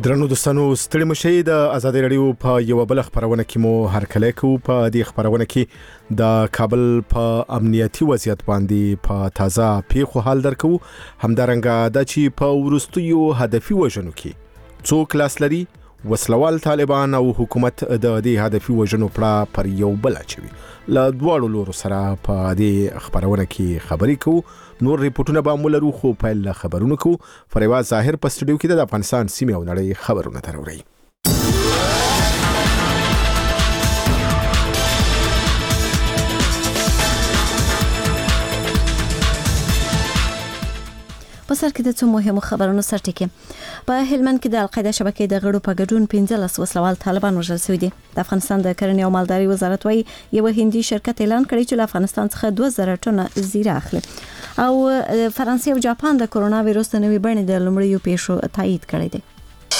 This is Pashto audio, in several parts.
درنو دوستانو ستړي مشي د ازادي رادیو په یو بل خبرونه کې مو هرکله کو په دې خبرونه کې د کابل په امنیتي وضعیت باندې په تازه پیښو حال درکو همدارنګه د چی په ورستیو هدفي وژنو کې څوک لاس لري وسلوال طالبان او حکومت د دې هدفي وژنو پر یو بل اچوي له دواړو لورو سره په دې خبرونه کې خبري کو نور ریپورتونه به مولرو خو په خبرونو کو فریواز ظاهر په سټډیو کې د افغانستان سیمه او نړۍ خبرونه تروري په سر کې د څو مهمو خبرونو سرټکی په هلمند کې د القاعده شبکې د غړو په ګډون 15 وسلوال طالبان وژل شوي دي د افغانستان د کرنې او مالداري وزارت وايي یو هندي شرکت اعلان کړی چې له افغانستان څخه 2000 ټنه زیره اخلي او فرانسې او جاپان د کورونا وایروس د نوې بڼې د لومړیو پیښو تایید کړی دی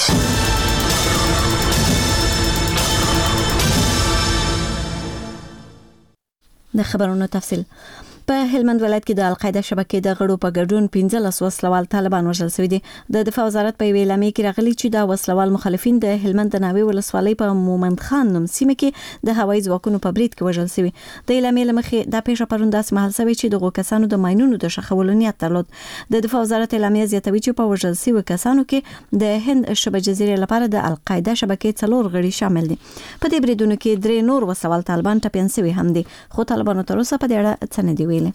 د خبرونو تفصیل په هلمند ولایت کې د القاعده شبکې د غړو په ګډون 15 وسلوال طالبان وژل شوي دي د دفاع وزارت په ویلامې کې راغلي چې دا وسلوال مخالفین د هلمند د ناوې ولسوالۍ په مومند خان نوم سیمه کې د هوایي ځواکونو په برید کې وژل شوي د ویلامې لمخې د پیښه پرون داسې مهال شوی چې دغه کسانو د ماینونو د شخولو نیت درلود د دفاع وزارت ویلامې زیاتوي چې په وژل شوي کسانو کې د هند شبه جزیرې لپاره د القاعده شبکې 4 غړي شامل دي په دې بریدونو کې 3 نور وسلوال طالبان ټپيان شوي هم دي خو طالبانو تر اوسه په دې اړه څه نه دی ویلي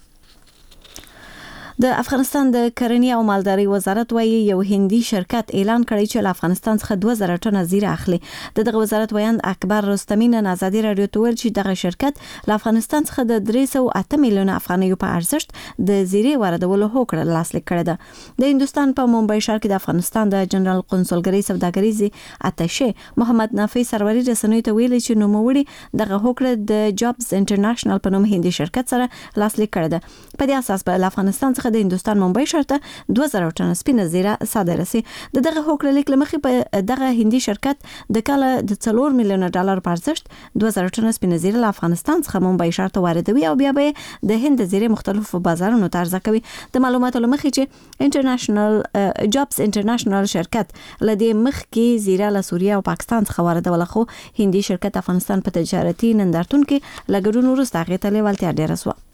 د افغانستان د کرنې او مالداري وزارت وايي یو هندي شرکت اعلان کړی چې له افغانستان څخه 2000 ټنه زیره اخلي دغه وزارت ویاند اکبر رستمی نن ازادي رادیو ته ویل چې دغه شرکت له افغانستان څخه د 308 میلیون افغانیو په ارزښت د زیره واردولو هوکړه لاسلیک کړې ده د هندستان په ممبئی ښار کې د افغانستان د جنرال قونسلګرۍ سوداګریزي اتشه محمد نافي سروري رسنیو ته ویل چې نوموړي دغه هوکړه د جابز انټرنیشنل په نوم هندي شرکت سره لاسلیک کړې ده په دې اساس به افغانستان د هندستان ممبئی ښار ته 2000 ټنه سپینه زیره صادره سي دغه هوکړه لیک لمخې په دغه هندي شرکت د کال د 4 میلیون ډالر په ارزښت 2000 ټنه سپینه زیره له افغانستان څخه ممبئی ښار ته واردوي او بیا به د هند زیره مختلفو بازارونو ته عرضه کوي د معلوماتو لمخې چې انټرنیشنل جابز انټرنیشنل شرکت لدې مخ کې زیره له سوریه او پاکستان څخه واردول خو هندي شرکت افغانستان په تجارتي نندارتون کې لګډون وروسته هغه ته لیوالتیا ډیره سو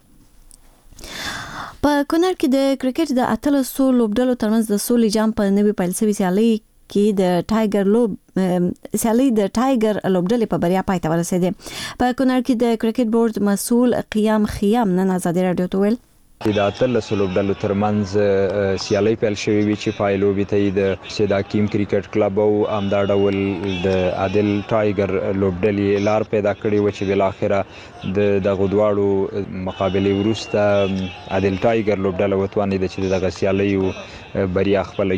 په کونړ کې د کرکټ د اتلسو لوبډلو ترمنځ د سولې جام په نوي پیل شوی سیالي کې د ټایګر لوبډلې په بریا پای ته ورسېده په کونړ کې د کرکټ بورډ مسؤل قیام خیام نن ازادي رادیو ته ویل د اتلسو لوبډلو ترمنځ سیالي پیل شوې وي چې پایلوبي ته د سید حکیم کرکټ کلب او امدا ډول د عادل ټایګر لوبډلې لار پیدا کړې و چې بل اخره د دغه دواړو مقابله وروسته عادل ټایګر لوبډله وتوانید چې دغه سیالي بریا خپل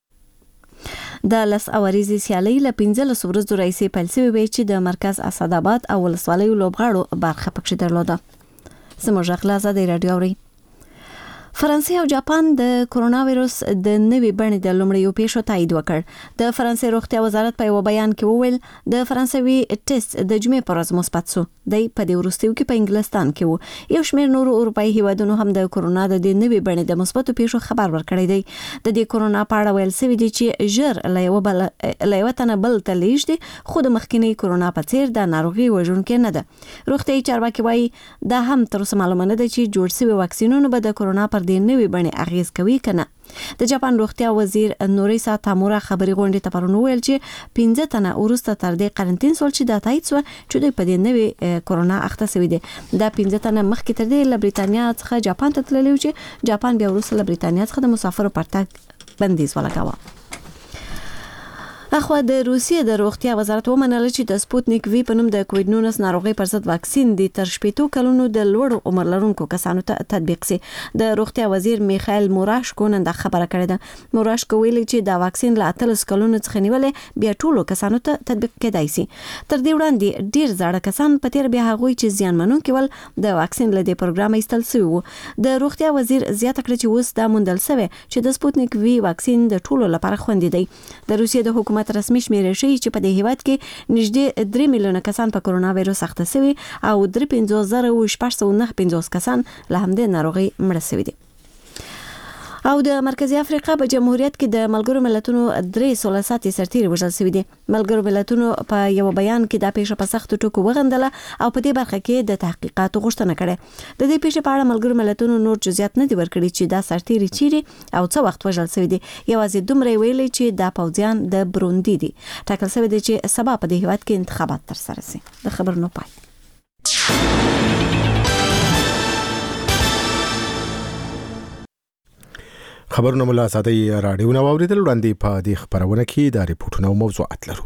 کړي د لس اوریزي سیالي له 15 ورځو راځي پیل شوی وي چې د مرکز اسداباد او ولسوالۍ لوبغاړو برخه پکې درلوده زموږ غلا د رادیو اوري فرانسې او جاپان د کورونا وایروس د نوې بڼې د لومړیو پیښو تایید وکړ د فرانسې روغتیا وزارت په یو بیان کې وویل د فرانسوي ټیسټ د جمعې پر ورځ مثبت شو د په دې وروستیو کې په انګلستان کې وو یو شمېر نور اروپایي هیوادونو هم د کورونا د نوې بڼې د مثبتو پیښو خبر ورکړی دی د دې کورونا په اړه ویل شوی دی چې ژر له یو تنه بل ته لیږدي خو د مخکینی کورونا په څیر د ناروغي وژونکې نه ده روغتیايي چارواکي وایي دا هم تر اوسه معلومه نه ده چې جوړ شوي واکسینونه به د کورونا پر د نوې بڼې اغیز کوي کنه د جاپان روغتیا وزیر نوریسا تامورا خبري غونډې ته پرون ویل چې 15 تنه ورسته تر دې قرنټین سول چې د تایید سو چې د په دې نوې کورونا اخته شوی دی دا 15 تنه مخکې تر دې له بریتانیا څخه جاپان ته تللی و چې جاپان بیا ورسته له بریتانیا څخه د مسافرو پرتګ بندیز ولګاوه اخو د روسیې د روغتیا وزارت ومنل چې د سپوتنیک وی په نوم د کووډ 19 ناروغي پر ضد واکسین د تر 15 کلونو د لوړ عمر لرونکو کسانو ته تطبیق سي د روغتیا وزیر میخائیل موراشکو نن د خبره کړې ده موراشکو ویلي چې دا واکسین له 30 کلونو څخه نیولې بیا ټولو کسانو ته تطبیق کېدای سي تر دې وړاندې ډیر زاړه کسان په تیر بیا هغوی چې زیان منونکي ول د واکسین له دې پروګرام ایستل شوی وو د روغتیا وزیر زیاته کړې چې اوس دا موندل شوی چې د سپوتنیک وی واکسین د ټولو لپاره خوندي دی د روسیې د حکومت رسمي شمیرې شي چې په دې هیواد کې نږدې 3 میلیونه کسان په کورونا وایروس اخته شوي او 350,695 کسان له همدې ناروغي مړه شوي دي او د مرکزی افریقا په جمهوریت کې د ملګرو ملتونو 3 ساتي سرتیري وژل شوي دي. ملګرو ملتونو په یو بیان کې دا پیښه په سختو ټکو وغندله او په دې برخه کې د تحقیقاتو غوښتنه کړې. د دې پیښې په اړه ملګرو ملتونو نور جزئیات نه دي ورکړي چې دا سرتیري چیرې او څه وخت وژل شوي دي. یوازې دومره ویلي چې دا پوځیان د بروندي دي. ټاکل شوی دی چې سبا په دې هیواد کې انتخابات ترسره شي. د خبر نو پای. خبرونه ملا آزادۍ راډیو نو اوریدل وړاندې په دې خبرونه کې د ریپورتونو او موضوعات لرو.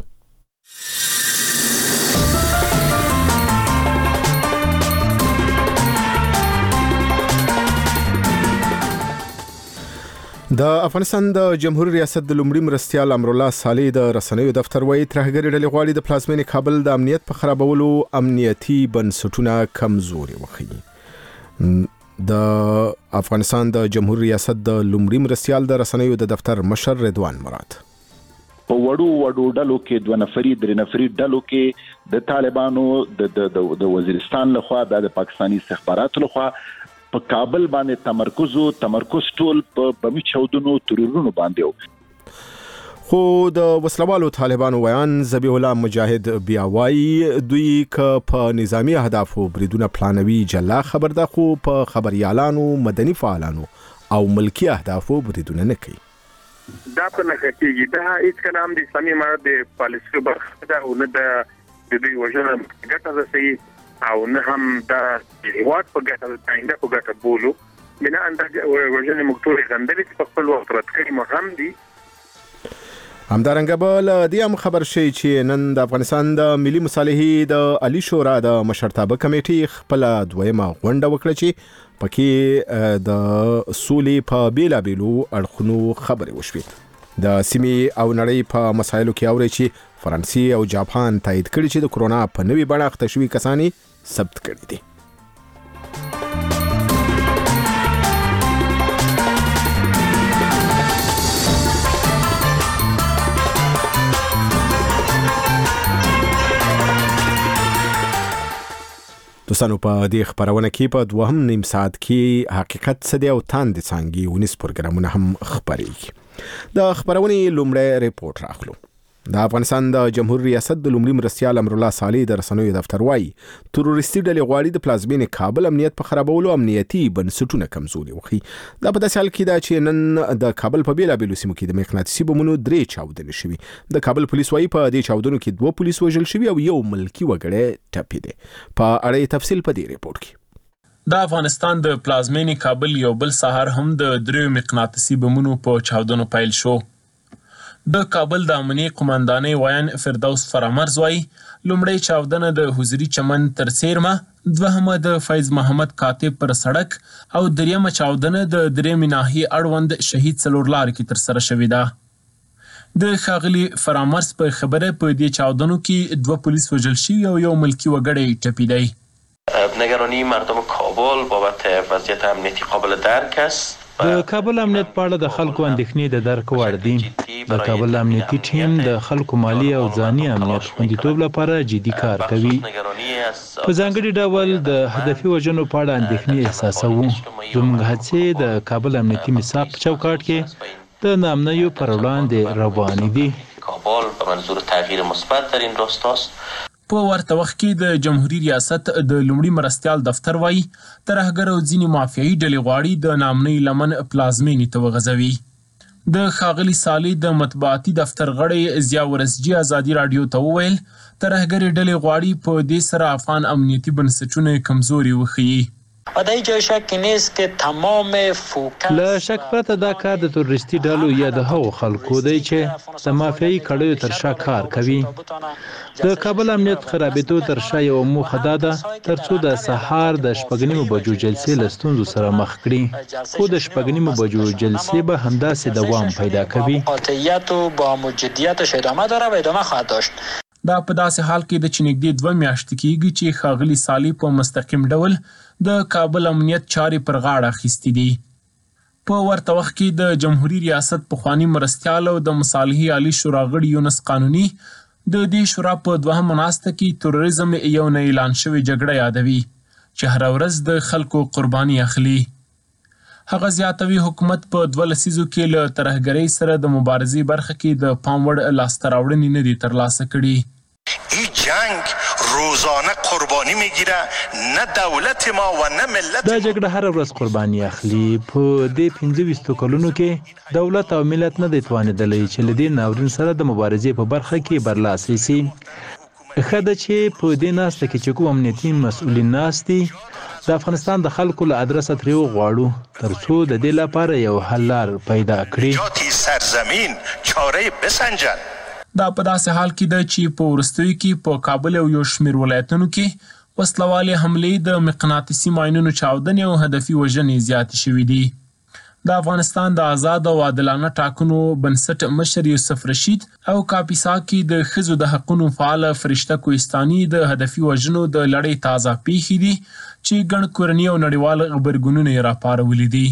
د افغانستان د جمهوریت ریاست د لومړي مرستیال امرالله صالح د رسنیو دفتر وایي ترهګري ډلې غواړي د پلازمینې کابل د امنیت په خرابولو امنیتي بنسټونه کمزوري وکړي. د افغانستان د جمهوریت ریاست د لومړي مرستیال د رسنیو د دفتر مشر رضوان مراد په وړو ډلو کې 2 نفري 3 نفري ډلو کې د طالبانو د وزیرستان لخوا د پاکستاني استخباراتو لخوا په کابل باندې تمرکز ټول په بمی چودونو ترورونو باندې. خو د وسلوالو طالبانو ویان ذبیح الله مجاهد بیا وایي دوی که په نظامی اهدافو بریدونه پلانوي جلا خبر ده، خو په خبريالانو مدني فعالانو او ملکی اهدافو بریدونه نه کوي. دا په نخښيږي دا هیڅ کلام د اسلامي امارت د پالیسي برخه ده او نه د دوی وجنه ګټه رسي او نه هم د هیواد په ګټه تاینده په ګټه بولو. بنا اندازه وجنه مکتوب غندلې په خپل وخت راتکړي مهم دي. همدارنګه بل د ام خبر شي چې نن د افغانستان د ملي مصالحې د علي شورا د مشرتابه کمیټې خپل دویمه غونډه وکړه چې پکې د سولې په بیلابیلو اړخونو خبرې وشوې. د سیمې او نړۍ په مسایلو کې اوري چې فرانسې او جاپان تایید کړي چې د کرونا په نوې بڼه اخته شوي کسانی ثبت کړي دي. دوستانو په دې خبرونه کې په 2.5 ساعت کې حقیقت څه دی او تاند څنګه ونیس پروګرامونه هم خبرېږي. د خبرونه لومړی ریپورت راخلو. د افغانستان د جمهوریت ریاست د لومړي مرستیال امرالله صالح د رسنیو دفتر وایي تروریستي ډلې غواړي د پلازمینې کابل امنیت په خرابولو امنیتي بنسټونه کمزوري وکړي. دا په داسې حال کې دا چې نن د کابل په بیلابیلو سیمو کې د مقناطیسي بمونو 3 چاودنې شوي. د کابل پولیس وایي په دې چاودنو کې 2 پولیس وژل شوي او یو ملکی وګړی ټپي دی. په اړه تفصیل په دې ریپورت کې. د افغانستان د پلازمینې کابل یو بل سهار هم د 3 مقناطیسي بمونو په چاودنو پیل شو. د کابل د امنیه قومندانۍ ویان فردوس فرامرز وایي لومړی چاودنه د حضوري چمن تر څیرمه، دوهمه د فیض محمد کاتب پر سړک او دریمه چاودنه د درېمې ناحیې اړوند شهید څلور لار کې تر سره شوې ده. د ښاغلي فرامرز په خبره په دې چاودنو کې 2 پولیس وژل شوي او یو ملکی وګړی ټپي دی. نگرانی مردم کابل بابت وضعیت امنیتی قابل درک است. د کابل امنیت په اړه د خلکو اندېښنې د درک وړ دي. د کابل امنیتي ټیم د خلکو مالی او ځاني امنیت خوندیتوب لپاره جدي کار کوي. په ځانګړي ډول د هدفي وژنو په اړه اندېښنې احساسوو. زموږ هڅې د کابل امنیتي میثاق په چوکاټ کې د ناامنیو پر وړاندې روانې دي. کابل به منظور تغییر مثبت در این راستاست. په ورته وخت کې د جمهوریت ریاست د لومړي مرستیال دفتر وایي ترهګر او ځینې مافیایي ډلې غواړي د ناامنۍ لمن پلازمینې ته وغځوي. د ښاغلي صالح د مطبوعاتي دفتر غړی ضیا ورسجي ازادي راډیو ته وویل ترهګرې ډلې غواړي په دې سره افغان امنیتي بنسټونه کمزوري وښیي. و در اینجا شک نیست که تمام فوکس له شک پرته دا کار د تروریستي ډلو یا د هغو خلکو دی چې د مافیایي کړیو تر شا کار کوي. د کابل امنیت خرابېدو تر شا یوه موخه دا ده ترڅو د سهار د 6:30 بجو جلسې له ستونزو سره مخ کړي، خو د 6:30 بجو جلسې به همداسې دوام پیدا کوي. قاطعیت و با موجودیتش ادامه داره و ادامه خواهد داشت. دا په داسې حال کې د چې نږدې 2 میاشتې کېږي چې ښاغلي صالح په مستقیم ډول د کابل امنیت چارې پر غاړه اخیستې دي. په ورته وخت کې د جمهوریت ریاست پخواني مرستیال او د مصالحې عالی شورا غړي یونس قانوني د دې شورا په 2مه ناسته کې تروریزم یو نه اعلان شوی جګړه یادوي چې هر ورځ د خلکو قرباني اخلي. هغه زیاتوي حکومت په 2 لسیزو کې له ترهګرۍ سره د مبارزې برخه کې د پام وړ لاسته راوړنې نه دي ترلاسه کړي. این جنگ روزانه قربانی میگیره، نه دولت ما و نه ملت دا جګړه هر ورځ قرباني اخلي. په دې 25 کلونو کې دولت او ملت نه دی توانېدلی چې له دې ناورین سره د مبارزې په برخه کې برلاسي سي. ښه ده چې په دې ناسته کې چې کوم امنیتي مسؤلین ناست دي د افغانستان د خلکو له ادرسه ترې وغواړو تر څو د دې لپاره یو حل لار پیدا کړي. جاتی سرزمین چاره بسنجن. دا په داسې حال کې ده چې په وروستیو کې په کابل او یو شمېر ولایتونو کې وسلوالې حملې د مقناطیسي ماینونو چاودنې او هدفي وژنې زیاتې شوي دي. د افغانستان د آزاد او عادلانه ټاکنو بنسټ مشر یوسف رشید او کاپیسا کې د ښځو د حقونو فعال فرشته کوهستاني د هدفي وژنو د لړۍ تازه پیښې دي چې ګڼ کورني او نړیوال غبرګونونه یې راپارولي دي.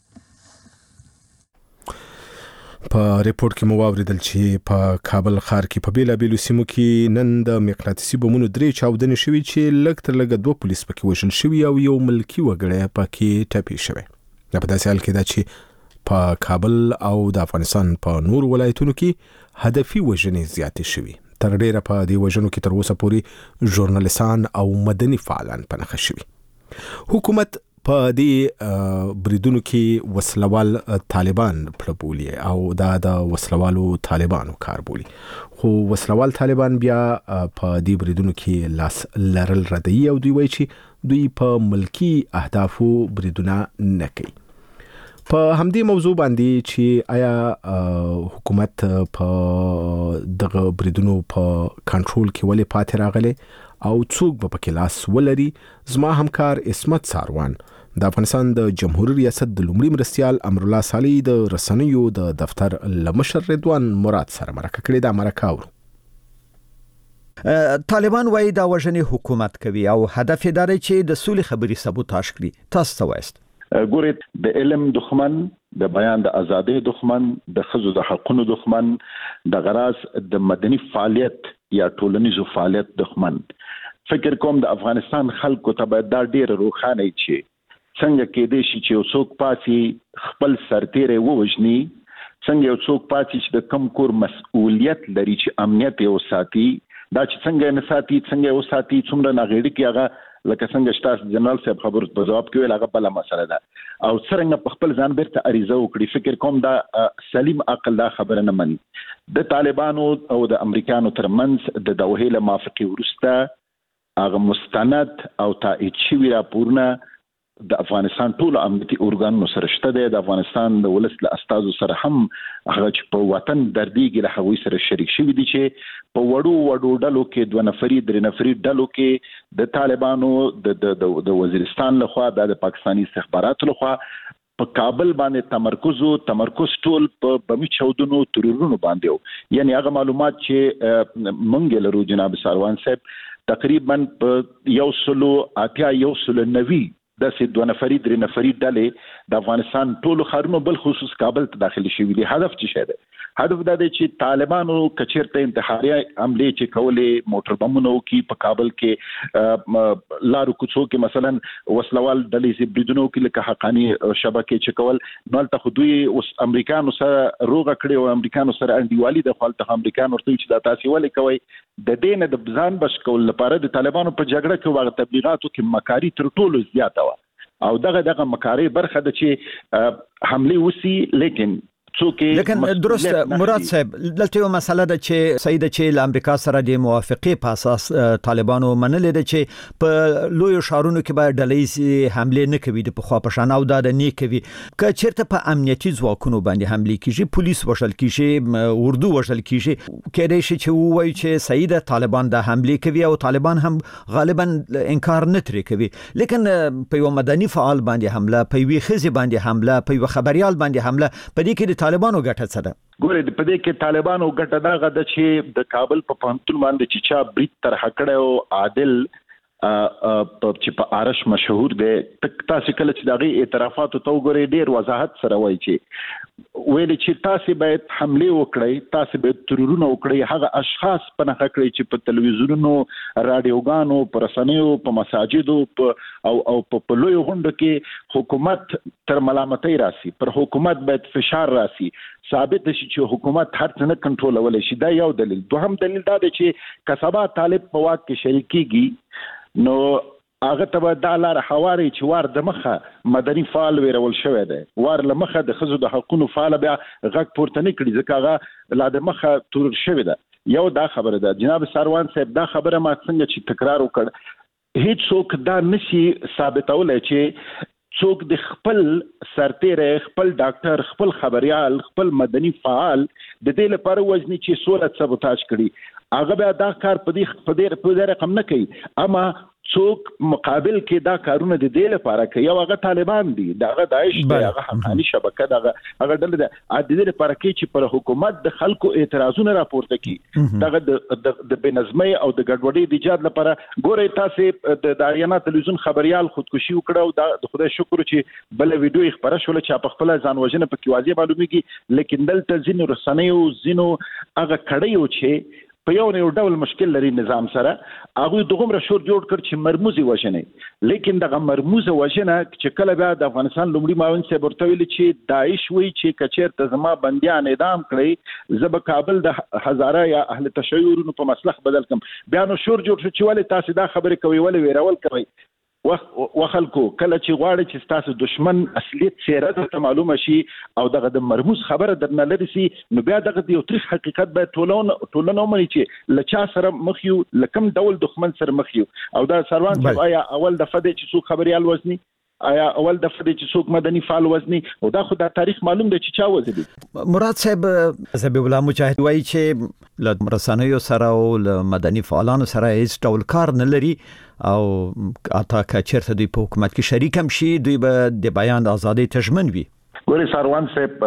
په ریپورت کې مو واوریدل چې په کابل ښار کې په بیلابیلو سیمو کې نن د مقناطیسي بمونو 3 چاودنې شوي چې لږ تر لږه 2 پولیس پکې وژل شوي او یو ملکي وګړی پکې ټپي شوی. دا په داسې حال کې ده چې په کابل او د افغانستان په نور ولایتونو کې هدفي وژنې زیاتې شوي. تر ډیره په دې وژنو کې تر اوسه پورې ژورنالیستان او مدني فعالان په نښه شوي. حکومت په دې بریدونو کې وسلوال طالبان پړبولي او دا د وسلوالو طالبانو کار بولي، خو وسلوال طالبان بیا په دې بریدونو کې لاس لرل ردوي او دوی وایي چې دوی په ملکی اهدافو بریدونه نه کوي. په همدې موضوع باندې چې آیا حکومت په دغه بریدونو په کنټرول کې ولې پاتې راغلی او څوک به پکې لاس ولري، زما همکار اسمت ساروان د افغانستان د جمهوریت ریاست د لومړي مرستیال امرالله صالح د رسنیو د دفتر لمشر رضوان مراد سره مرکه کړې. دا مرکه اورو. طالبان وایي دا وژنې حکومت کوي او هدف یې دا دی چې د سولې خبرې سبوتاژ کړي. تاسو څه وایست؟ ګورې د علم دښمن، د بیان د ازادۍ دښمن، د ښځو د حقونو دښمن، د غراس د مدني فعالیت یا ټولنیزو فعالیت دښمن. فکر کوم د افغانستان خلکو ته باید دا ډېر روښانه چې څنګه کېدای شي چې یو څوک پاتې خپل سرتیری ووژني، څنګه یو څوک پاتې چې د کم کور مسؤلیت لري چې امنیت یې وساتي، دا چې څنګه نه ساتي، څنګه یې وساتي، څومره ناغېړي کې هغه لکه څنګه شتاس جنرال صاحب خبرو په جواب کې ویل هغه بله مسله ده او څرنګه په خپل ځان بیرته عریضه وکړي. فکر کوم دا سلیم عقل دا خبره نه مني. د طالبانو او د امریکانو ترمنځ د دوحې له موافقې وروسته هغه مستند او تایید شوي راپورونه د افغانستان ټول امنیتي ارګانونو سره شته دی. د افغانستان د ولس له استازو سره هم هغه چې په وطن دردیږي له هغوی سره شریک شوي دي چې په وړو ډلو کې 2 نفري 3 نفري ډلو کې د طالبانو د وزیرستان لخوا د پاکستاني استخباراتو لخوا په کابل باندې تمرکز ټول په بمي چاودنو ترورونو باندې یعنی هغه معلومات چې مونږ لرو جناب ساروان صاحب تقریبا په 190 داسې 2 نفري 3 نفري ډلې د افغانستان ټولو ښارونو بل خصوص کابل ته داخلي شوي دي. هدف څه شی دی؟ هدف دا دی چې طالبانو کچیرته انتحاري حملې چې کولې موټر بمونه وکړي په کابل کې لارو کوڅو کې مثلا وسلوال ډلې چې بریدونه وکړي لکه حقاني شبکې چې کول نو هلته خو دوی اوس امریکانو سره روغه کړې او امریکانو سره انډیوالي د خو هلته امریکان ورته چې دا تاسې ولې کوئ د دې نه د ځان بچ کول لپاره د طالبانو په جګړه کې واغ تبلیغاتو کې مکاري تر ټولو زیاته وه او دغه مکاري برخه د چې حمله وسی لیکن درست مراد صاحب دلته یو مسله ده چې سید چې له امریکا سره د موافقې په اساس طالبانو منلې ده چې په لوی شهرونو کې به ډلې حمله نه کوي د پخوا په شان او دا نه کوي که چیرته په امنیتي ځواکونو باندې حمله کیږي پولیس وشل کیږي اردو وشل کیږي کېدای شي چې وایي چې سید طالبان د حمله کوي او طالبان هم غالبا انکار نه ترې کوي لیکن په یو مدني فعال باندې حمله په یو خزي باندې حمله په یو خبريال باندې حمله په دې کې طالبانو ګټه څه ده؟ ګورې په دې کې طالبانو ګټه دا غده چې د کابل په پوهنتون باندې چې چا برید طرح کړی او عادل چې په عرش مشهور دی تاسو کله چې دغه اعترافات او وګورئ ډیر وضاحت سره وایي چې ویل چې تاسو باید حمله وکړئ تاسو باید ترورونه وکړئ هغه اشخاص په نخښه کړئ چې په تلویزیونونو رادیوګانو پر رسنیو په مساجدو او په لوی غونډو کې حکومت تر ملامتۍ راسي پر حکومت باید فشار راسي ثابت شي چې حکومت هر څه نه کنټرول شي دا یو دلیل دوهم دلیل دا دی چې کسبا طالب په واک کې شریکيږي نو هغه ته دا لار حواري چې وار د مخه مدني فعال ویرول شوی دی وار لمخه د خزو د حقوقو فعال بیا غږ پورته نه کړي ځکه هغه لا د مخه تور شوی دی یو دا خبره ده جناب سروان صاحب دا خبره ما څنګه چې تکرار وکړ هیڅ څوک دا نشي ثابتولای چې څوک د خپل سرتیره خپل ډاکټر خپل خبريال خپل مدني فعال د دې لپاره وزني چې صورت سبوتاج کړي هغه بیا دا کار په دې رقم نه کوي اما څوک مقابل کې دا کارونه د دې لپاره کوي یو هغه طالبان دي دغه داعش دی هغه حقاني شبکه دغه ډله ده د دې لپاره کې چې پر حکومت د خلکو اعتراضونه راپورته کړي دغه د بنظمۍ او د ګډوډۍ د ایجاد لپاره ګورئ تاسو د داریانا تلویزیون خبريال خودکشي وکړه او د خدای شکر چې بل ویډیو خبره شول چې په خپل ځان وژنه په کې واضح معلومیږي لیکن دلته ځینو رسنیو ځینو هغه کړیو چې په یو ډول مشکل لري نظام سره هغه دغه شور جوړ کړ چې مرموزي وژنه لیکن دغه مرموزه وژنه چې کله بیا د افغانستان لومړي معاون صاحب ورته ویل چې داعش وی چې کچیر تزما بنديان اعدام کړي زب کابل د هزاره یا اهل تشیعونو په مسلخ بدل کم بیا نو شور جوړ شو چې ولې تاسو دا خبره کوي ولې ویرول کوي وخلکو کله چې غواړي چې تاسو دشمن اصلیت چیرې ته معلومه شي او دغه د مرموز خبره درنه لري سي نو بیا دغه یو تاریخ حقیقت به ټولنه ومني چې لچا سره مخ یو لکم ډول دښمن سره مخ یو او دا سروان چې آیا اول دفعه چې څوک خبريال وزني آیا اول دفعه چې څوک مدني فعال وزني او دا خو دا تاریخ معلوم دی چې چا وزني مراد صاحب زبیب الله مجاهد وایي چې له رسنیو سره او له مدني فعالانو سره هیڅ ډول کار نه لري او اته کچرته دوی په حکومت کې شریک هم شي دوی به د بیان ازادي تضمین وي ګوري سروان صاحب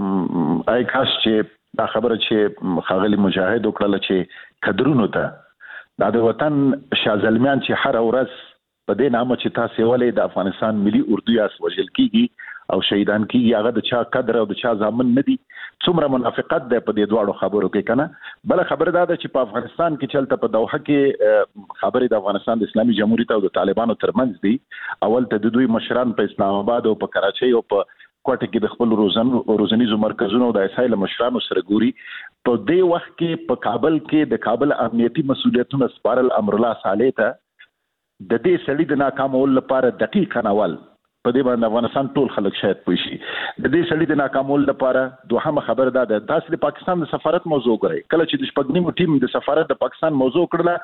آی کاش چې دا خبره چې خاغلی مجاهد وکړه چې قدرونو ته د وطن شازلمیان چې هر ورځ په دې نامه چې تاسو ولې د افغانستان ملي اردو یاس وجل کیږي او شهیدان کیږي هغه د چا قدر او د چا ځامن نه دي څومره منافقت ده په دې دواړو خبرو کې کنه بل خبره ده چې په افغانستان کې چلته په دوحه کې خبرې د افغانستان د اسلامي جمهوریت او د طالبانو ترمنځ دي اول ته د دوی مشران په اسلام آباد او په کراچۍ او په کوټه کې د خپل روزنیزو مرکزونو د اسایل مشرانو سره ګوري په دې وخت کې په کابل کې د کابل امنیتي مسولیتونو سپارل امر الله صالح ته د دې سړي د ناکامولو لپاره دقیق ناول په دې باندې افغانستان ټول خلک شاید پوه شي د دې سړي د ناکامولو لپاره دوهمه خبر ده تاسو د پاکستان د سفارت موضوع کړئ کله چې د شپږنیمو ټیم د سفارت د پاکستان موضوع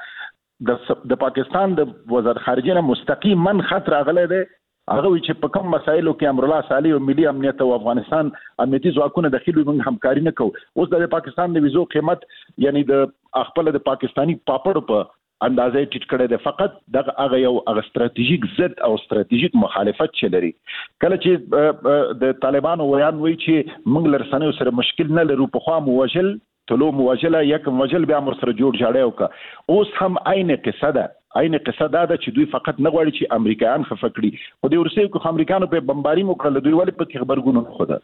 کړله د پاکستان د وزارت خارجه نه مستقیما خط راغلی دی هغه چې په کوم مسایلو کې امر الله صالح او ملي امنیت او افغانستان امنیتي ځواکونه داخلي موږ همکاري نه کوو اوس د پاکستان د ویزو قیمت یعنی د خپل د پاکستانی پاپړ په اندازې ټیټ کړی دی فقط دغه هغه یو استراتیژیک ضد او استراتیژیک مخالفت چلري کله چې د طالبانو ویان وی چې موږ لرسنیو سره مشکل نه لرو په خوا موجل تلو موجله یک موجل بیا امر سره جوړ جاړي او اوس هم عین قصه ده چې دوی فقط نه غواړي چې امریکایان خفه کړي خو د روسیې کو امریکانو په بمباري وکړل دوی ولې په خبرګون نه خوده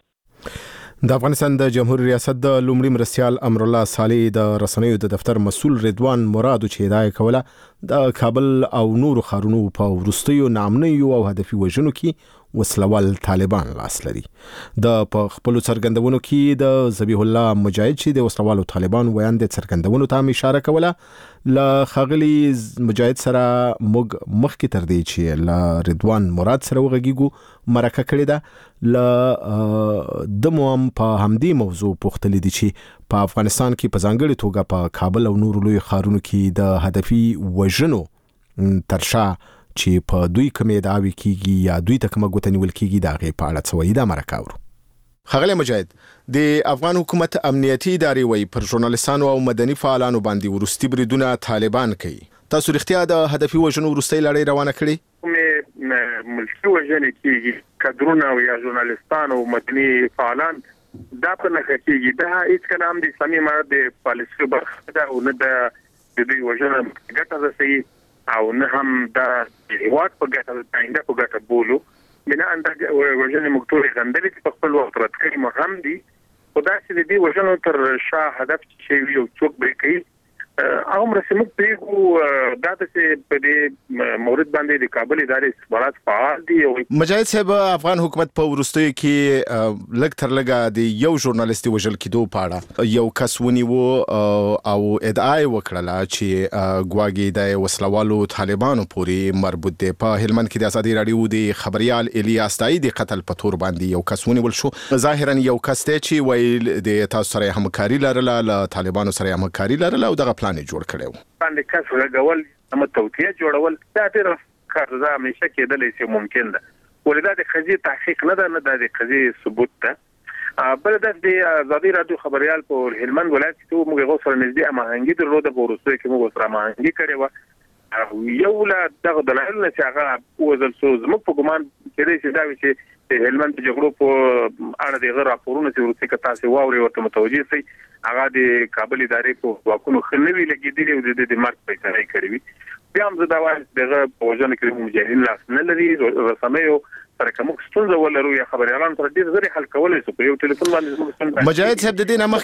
د افغانستان د جمهوریت ریاست د لومړي مرستيال امر الله صالح د رسنیو د دفتر مسول رضوان مراد چې هدايه کوله د کابل او نورو خارونو په ورستیو نامنیو او هدفي وژنو کې وسلوال طالبان لاس لري د خپل څرګندونو کې د ذبیح الله مجاهد چې د وسلوالو طالبان ویان د څرګندونو ته اشاره کوله ل خغلی مجاهد سره مخکې تر دې چې ل رضوان مراد سره وغږیږو مرکه کړې ده ل دموم په همدی موضوع پوښتل دي چې په افغانستان کې په ځانګړي توګه په کابل او نورو لوی ښارونو کې د هدفي وژنو ترشا چې په دوی کومې دعوی کیږي یا دوی ته کومه ګوته نیول کیږي دا غي په اړه څه دا مرکه ورو خغلی مجاهد د افغان حکومت امنیتي ادارې وی پر ژورنالیستانو او مدني فعالانو باندې ورستي بریدونه طالبان کوي تاسو رښتیا د هدفي وژنو ورستي لړۍ روانه کړې ملکی وژنې کیږي کډرونه او یا ژورنالیستان او مدني فعالان دا په نخښه کیږي دا هیڅ کلام د اسلامي امارت د پالیسي برخه ده او نه د دوی وژنه ګټه ده او نه هم د هیواد په ګټه د آینده په ګټه بولو بنا اندازه وژنې مکتوري غندلې په خپل وخت راتکړي مهم دي خدای چې دې وژنو تر شا هدف چې یو څوک بری کوي عمر سمک پیغو دا چې په دې مورد باندې د کابل ادارې استخبارات فعال دي مجاهد صاحب افغان حکومت په ورستیو کې لږ تر لږه د یو ژورنالیست وژل کېدو په اړه یو کس ونیو او ادعا وکړه چې ګواګي د وسلوالو طالبانو پورې مربوط دي په هلمند کې د ازادي رادیو د خبريال الیاس تای د قتل په تور باندې یو کس ونیول شو ظاهرا یو کس ته چې ویل د تاسو سره همکاري لرله له طالبانو سره همکاري لرله او دغه پلان جوړ کړو باندې کس لګول هم توطیه جوړول دا ډېر کارزه همیشه کېدلې چې ممکن ده ولدا د قضیه تحقیق نه ده د قضیه ثبوت ده بل د ازادي رادیو خبريال په هلمند ولایت کې موږ غوښتل نږدې اماهنګي درلوده په ورسره کې موږ سره اماهنګي کړې و یو لا دغه دلایل نه چې هغه وزل سو زموږ په ګمان کې چې دا چې هلمند جګړو په اړه د راپورونو چې ورته کې تاسو واوري ورته متوجي سي هغه د کابل ادارې په واکونو خنوي لګیدلې او د مرګ پیسې کړې بیا هم زه دا وایم دغه وژنې کې مجاهدین لاس نه لري رسميو سره کوم ستونزه ولرو یا خبريالان تر ډیر زری حل کولای شو په یو ټلیفون باندې مجاهد صاحب د دې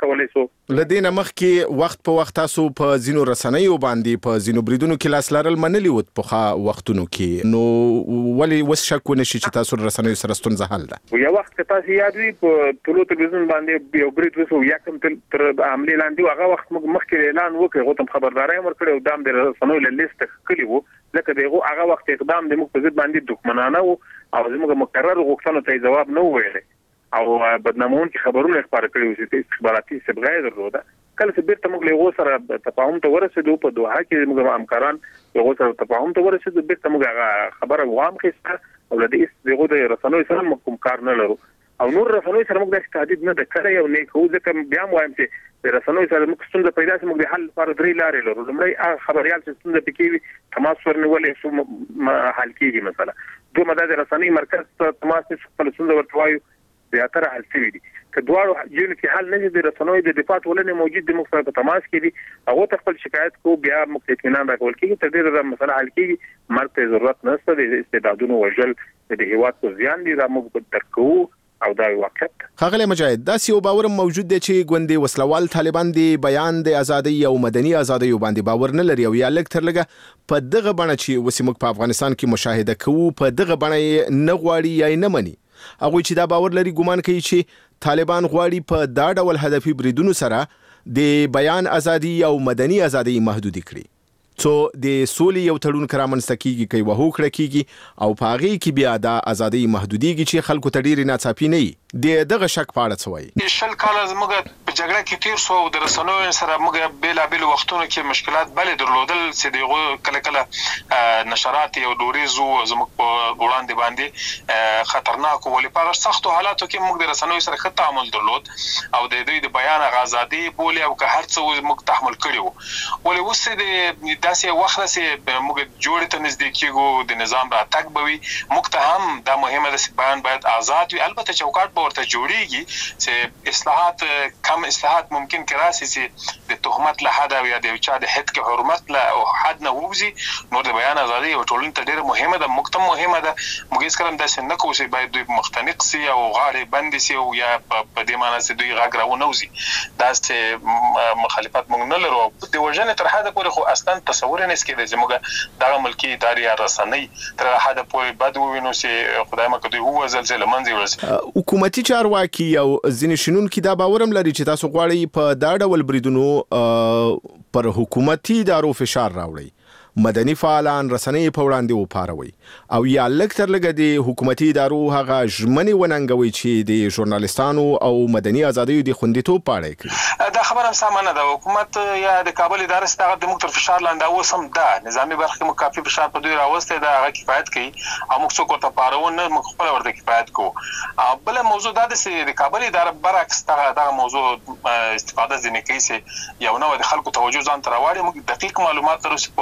نمخ کې وخت په وخت تاسو په زینو رسنیو باندې په زینو بریدونو کې لاس لرل منلي وت په وختونو کې نو ولی وس شک ونشي چې تاسو رسنیو سره ستونزه حل ده یو وخت تاسو یاد وي په ټولو تلویزیون باندې یو برید وسو یا کوم تر عملي لاندې هغه وخت مخکې اعلان وکړ غوتم خبرداري ورکړ او دام د رسنیو لیست کلی وو لکه دغه هغه وخت اقدام د مقصد باندې دښمنانه او زموږ مقرر غوښتنو ته جواب نه وویل او بدنامون کې خبرونه خبر کړي چې استخباراتي سبغای درلوده کله چې بیرته موږ له سره تفاهم ته ورسېدو په دوحه کې موږ همکاران له سره تفاهم ته ورسېدو بیرته موږ خبره وام خسته او د دغه د رسنوي سره کوم کار نه لرو او نور رسنوي سره موږ د تهدید نه د کړی او نه کوو ځکه بیا وایم چې د رسنوي سره موږ ستونزه پیدا شي موږ د حل لپاره درې لارې لرو لمړی خبريال چې ستونزه پکې تماس ورنولې شو حل کیږي مثلا دوه مدد رسنۍ مرکز ته تماس خپل ستونزه ورتوایو زیاتره حل شوی دي که دواړو یو کې حل نه دي د رسنوي د دفاع ولنه موجود د مختلف تماس کې دي هغه ته خپل شکایت کو بیا موږ اطمینان راکول کیږي تر دې د مسله حل کیږي مرته ضرورت نشته د استعدادونو وژل د هیواد په زیان دي را موږ درکو او دا واقعیت خغله مجاهد دا یو باور موجود دی چې ګوندې وسلوال طالبان دی بیان د ازادي او مدني ازادي باندې باور نه لري او یا لک تر لګه په دغه بڼه چې وسیمک په افغانستان کې مشاهده کوو په دغه بڼه نه غواړي یا نه مني هغه چې دا باور لري ګومان کوي چې طالبان غواړي په دا ډول هدفي بریدونو سره د بیان ازادي او مدني ازادي محدود کړي څو د سولې یو تړون کرامنځته کیږي کوي وهو کړ کیږي او پاغي کې بیا د ازادي محدوديږي چې خلکو ته ډیر ناڅاپي نه دغه شک پاړه څوي شل کال زموږ په جګړه کې تیر سو د رسنوي سره موږ بیل وختونو کې مشکلات بلې درلودل چې دغه کله کله نشرات یو دوریزو زموږ په وړاندې باندې خطرناک ولې په سختو حالاتو کې موږ د رسنوي سره ښه تعامل درلود او د دوی د بیان ازادي بولي او که هر څه موږ تحمل کړیو ولې وسه داسې وخت چې موږ جوړ ته نږدې کېږو د نظام راتګ بوي موږ ته هم دا مهمه ده چې بیان باید آزاد وي البته چوکاټ ورته جوړیږي چې اصلاحات کم اصلاحات ممکن کراسي چې د تهمت له حد یا د چا د حد کې حرمت له او حد نه ووزي نو د بیان ازادي او ټولنه ته ډیره مهمه ده مکتم مهمه ده موږ هیڅ کلم داسې نه کوو چې باید دوی مختنق سي او غاړي بند سي او یا په دې معنی چې دوی غاګ راو نوزي دا چې مخالفت موږ نه لرو د وژنې تر حد پورې خو اصلا تصور نه سکیږي چې موږ دغه ملکی ادارې رسنۍ تر حد پورې بد ووینو چې خدای مکه دوی هو زلزلې منځي ورسي حکومتي چارواکي او ځینې شنونکو دا باورم لري چې تاسو غواړئ په دا ډول بریدونو پر حکومتي ادارو فشار راوړئ مدني فعالان رسنۍ په وړاندې وپاروي او یا لکتر لګ د حکومتي ادارو هغه ژمنې وننګوي چې د ژورنالیستانو او مدني ازادۍ د خوندیتوب پاړی کړي دا خبره سمانه ده حکومت یا د کابل ادارې ستغه د مختلف فشار لاندې اوسم ده نظامی برخه مو کافي فشار په دوی راوسته ده هغه کفایت کوي او موږ څوک ته پارون نه موږ خپل ورته کفایت کوو بل موضوع دا ده چې د کابل ادارې برعکس دا موضوع استفاده ځنه کوي چې یو نو د خلکو توجه ځان تر واړي موږ دقیق معلومات ترسه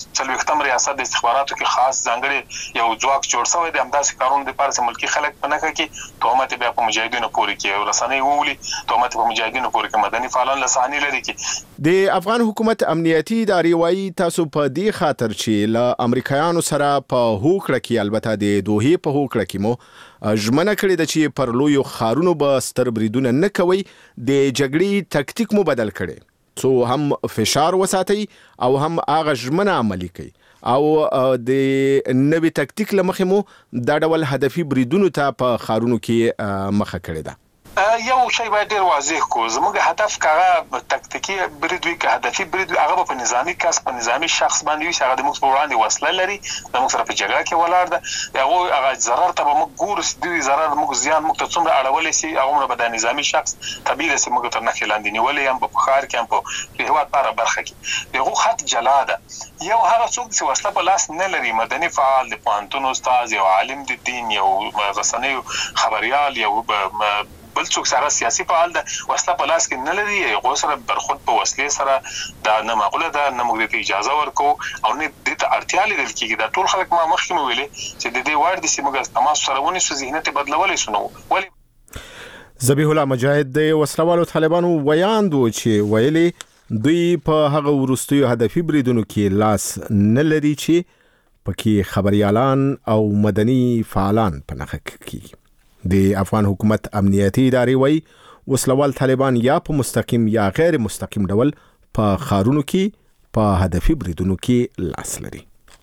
څلوېښتم ریاست د استخباراتو کې خاص ځانګړي یو ځواک جوړ شوی دی. همداسې کارونه دپاره چې ملکي خلک په نښه کړي، تهمت بیا په مجاهدینو پورې کړي او رسنۍ وولي تهمت په مجاهدینو پورې کړي، مدني فعالان له صحنې لرې کړي. د افغان حکومت امنیتي ادارې وایي تاسو په دې خاطر چې له امریکایانو سره په هوکړه کې، البته د دوحې په هوکړه کې مو ژمنه کړې ده چې پر لویو ښارونو به ستر بریدونه نه کوئ، د جګړې تکتیک مو بدل کړي څو هم فشار وساتي او هم هغه ژمنه عملي کوي، او د نوې تکتیک له مخې مو دا ډول هدفي بریدونو ته په ښارونو کې مخه کړې ده. یو شی باید ډیر واضح کو، زموږ هدف کاغه تکتیکی برید وي که هدفي برید وي، هغه په نظامی کس په نظامی شخص باندې وي چې هغه د موږ په وړاندې وسله لري، د موږ سره په جګړه کې ولاړ ده، هغه ضرر ته به موږ ګورو، دوی ضرر موږ زیان موږ ته څومره اړولی سي، هغومره به د نظامي شخص طبیعي ده چې موږ تر نښې لاندې نیولی هم په ښار کې هم په هېواد په هره برخه کې. د هغو خط جلا ده. یو هغه څوک چې وسله په لاس نه لري، مدني فعال، د پوهنتون استاد، یو عالم د دین، یو رسنیو خبریال، یو بل څوک سره سیاسي فعال ده، وسله په لاس کې نه لري، هغو سره برخورد په وسلې سره دا نه معقوله ده، نه موږ دې اجازه ورکوو او نه دې ته اړتیا لیدل کېږي. دا ټول خلک ما مخکې مو ویلې چې د دې وړ دي چې موږ تماس سره ونیسو، ذهنیت یې بدلولی شو. نو ولې ذبیح الله مجاهد د وسلوالو طالبانو ویاند و چې ویلي دوی په هغه وروستیو هدفي بریدونو کې لاس نه لري چې پکې خبریالان او مدني فعالان په نښه کېږي. د افغان حکومت امنیتي ادارې وایي وسلوال طالبان یا په مستقیم یا غیر مستقیم ډول په ښارونو کې په هدفي بریدونو کې لاس لري.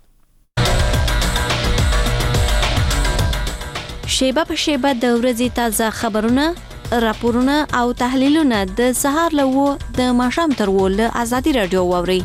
شیبه په شیبه د ورځې تازه خبرونه، راپورونه او تحلیلونه د سهار له 9 د ماښام تر 10 له ازادي رادیو واورئ.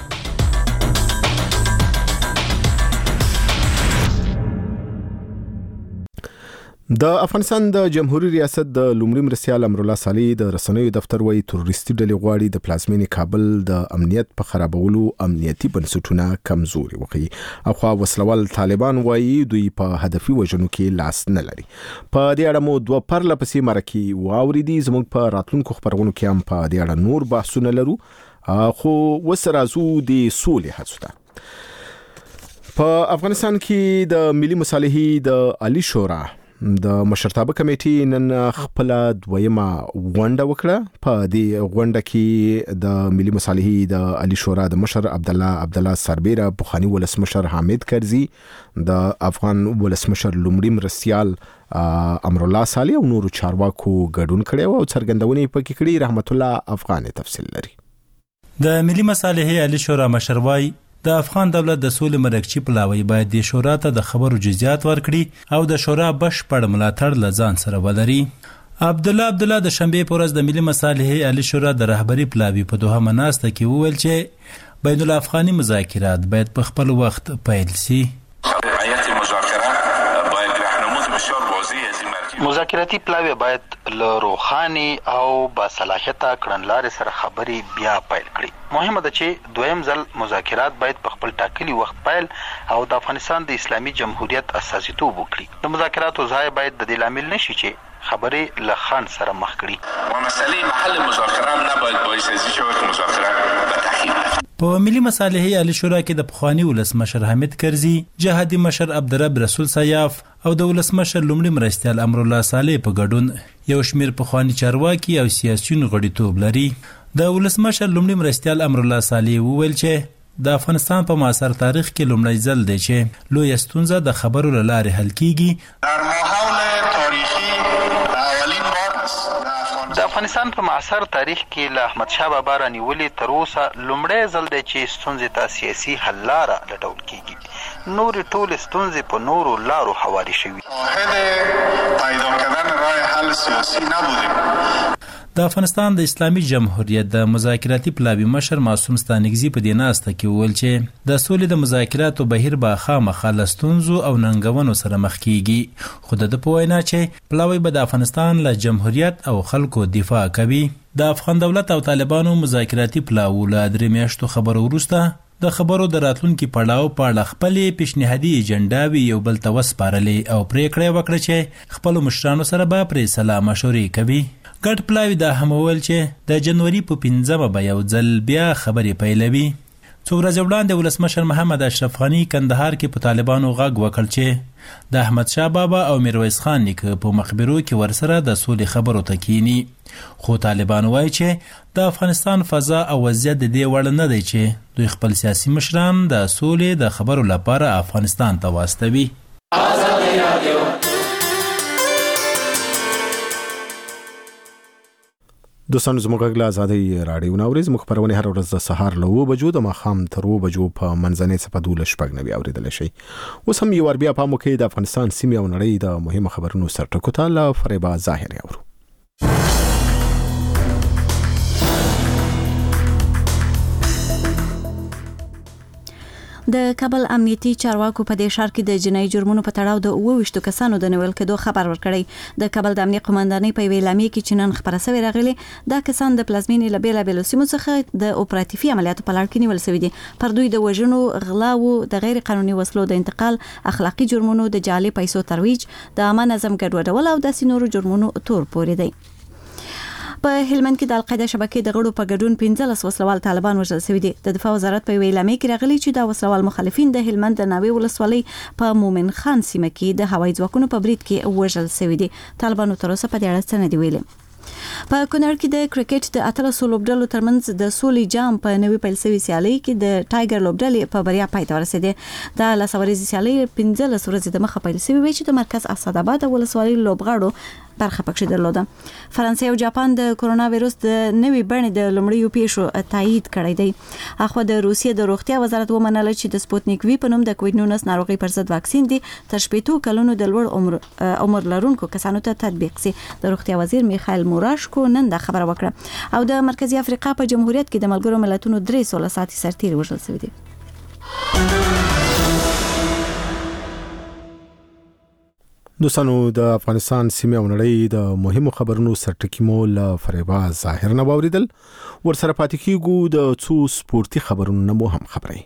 د افغانستان د جمهوریت ریاست د لومړي مرستیال امرالله صالح د رسنیو دفتر وایي تروریستي ډلې غواړي د پلازمینې کابل د امنیت په خرابولو امنیتي بنسټونه کمزوري وکړي، او خو وسلوال طالبان وایي دوی په هدفي وژنو کې لاس نه لري. په دې اړه مو 2 پرله پسې مرکې واوریدي. زموږ په راتلونکو خبرونو کې هم په دې اړه نور بحثونه لرو، خو اوس راځو د سولې هڅو ته. په افغانستان کې د ملي مصالحې د عالی شورا د مشرتابه کمیټې نن خپل دویمه غونډه وکړه. په دې غونډه کې د ملي مصالحې د عالی شورا د مشر عبدالله سربیره، پخوانی ولسمشر حامد کرزي، د افغان ولسمشر لومړي مرستیال امرالله صالح او نورو چارواکو ګډون کړی او څرګندونې پکې کړي. رحمت الله افغان تفصیل لري. د ملي مصالحې عالی شورا مشر وایي د افغان دولت د سولې مرکچی پلاوی باید د شورا ته د خبرو جزئیات ورکړي او د شورا بشپړ ملاتړ لزان سره ولري. عبدالله د شنبه پر ورځ د ملي مصالحې عالی شورا د رهبری پلاوی په دوه مناسته کې وویل چې بین الافغاني مذاکرات باید په خپل وخت پیل شي. مذاکراتي پلاوی باید له روخاني او باصلاحیته کړنلارې سره خبري بیا پیل کړي. مهمه ده چې دویم ځل مذاکرات باید په خپل ټاکلي وخت پیل او د افغانستان د اسلامي جمهوریت اساسیتوب وکړي. د مذاکراتو ځای باید د دې لامل نشي چې خبرې له خان سره مخ کړي. مسئله محل مذاکره نه باید باعث شي چې مذاکرات به تأخیر. په ملي مصالحې عالی شورا کې د پخوانی ولسمشر حامد کرزي، جهادي مشر عبدالرب رسول سیاف او د ولسمشر لومړي مرستیال امرالله صالح په ګډون یو شمیر پخوانی چارواکي او سیاسيون غړیتوب لري. د ولسمشر لومړي مرستیال امرالله صالح وویل چې د افغانستان په معاصر تاریخ کې لومړی ځل دی چې لوی ستونزه د خبرو له لارې حل کیږي. در محاول تاریخي اولین بار د افغانستان په معاصر تاریخ کې له احمد شاه بابا رانیولې تر اوسه لومړی ځل دی چې ستونزې ته سیاسي حل لاره لټول کیږي. نورې ټولې ستونزې په نورو لارو هواري شوي. واحد پیدا کردن راه حل سیاسی نبودیم. د افغانستان د اسلامي جمهوریت د مذاکراتي پلاوی مشر معصوم ستانکزي په دې ناسته کې وویل چې د سولې د مذاکراتو بهیر به خامخا له ستونزو او ننګونو سره مخ کیږي، خو د په وینا چې پلاوی به د افغانستان له جمهوریت او خلکو دفاع کوي. د افغان دولت او طالبانو مذاکراتي پلاو له 3 میاشتو خبرو وروسته د خبرو د راتلونکي پړاو په اړه خپلې پیشنهادي ایجنډاوې یو بل ته وسپارلې او پریکړه وکړه چې خپلو مشرانو سره به پرې سلا مشورې کوي. ګډ پلاوی دا هم وویل چې د جنوري په 15 به یو ځل بیا خبرې پیلوي، څو ورځې وړاندې ولسمشر محمد اشرف غني کندهار کې په طالبانو غږ وکړ چې د احمد شاه بابا او میرویس خان نیکه په مقبرو کې ورسره د سولې خبرو ته کینی، خو طالبان وایي چې د افغانستان فضا او وضعیت د دې وړ نه دی چې دوی خپل سیاسي مشران د سولې د خبرو لپاره افغانستان ته واستوي. دوستانو زموږ غږ له ازادۍ راډیو ناوري زموږ خپرونه هر ورځ د سهار له 9 بجو د ماښام تر 2 بجو په منځنۍ څپه 12:09 اوریدل شي. اوس هم یو بیا په موکې د افغانستان سیمې او نړۍ د مهمو خبرونو سرټکو ته له فریبا ظاهر یاورو. د کابل امنیتي چارواکو په دې ښار کې د جنایي جرمونو په تړاو د 28 کسانو د نیول کېدو خبر ورکړی. د کابل د امنیت قومندانۍ په ویلامې کې چې نن خبره شوې راغلي دا کسان د پلازمینې له بیلابېلو سیمو څخه د اپراتیفي عملیاتو په لړ کې نیول شوي دي. پر دوی د وژنو، غلاو، د غیر قانوني وسلو د انتقال، اخلاقي جرمونو، د جعلي پیسو ترویج، د عامه نظم ګډوډول او داسې نورو جرمونو تور پورې دی. په هلمند کې د القاعده شبکې د غړو په ګډون 15 وسلوال طالبان وژل شوي دي. د دفاع وزارت په ویلامې کې راغلي چې د وسلوال مخالفین د هلمند د ناوې ولسوالۍ په مومن خان سیمه کې د هوایي ځواکونو په برید کې وژل شوي دي. طالبانو تر اوسه په دې اړه څه نه دی ویلي. په کونړ کې د کرکټ د اتلسو لوبډلو ترمنځ د سولې جام په نوې پیل شوې سیالۍ کې د ټایګر لوبډلې په بریا پای ته ورسېده. د لاسوریزي سیالۍ 15 ورځې د مخه پیل شوې چې د مرکز اسداباد ولسوالۍ لوبغاړو برخه پکې درلوده. فرانسې او جاپان د کرونا وایروس د نوې بڼې د لومړیو پیښو تایید کړی دی. اخو د روسیې د روغتیا وزارت ومنله چې د سپوتنیک وی په نوم د کووډ 19 ناروغي پر ضد واکسین دی تر 70 کلونو د لوړ عمر لرونکو کسانو ته تطبیق شي. د روغتیا وزیر میخائیل موراشکو نن دا خبره وکړه. او د مرکزی افریقا په جمهوریت کې د ملګرو ملتونو 300 ساعتي سرتیري وژل شوی دی. دوستانو د افغانستان سیمې او نړۍ د مهمو خبرونو سرټکی مو له فریبا ظاهر نه واوریدل. ورسره پاتې کیږو د څو سپورتي خبرونو نه مو هم خبرې.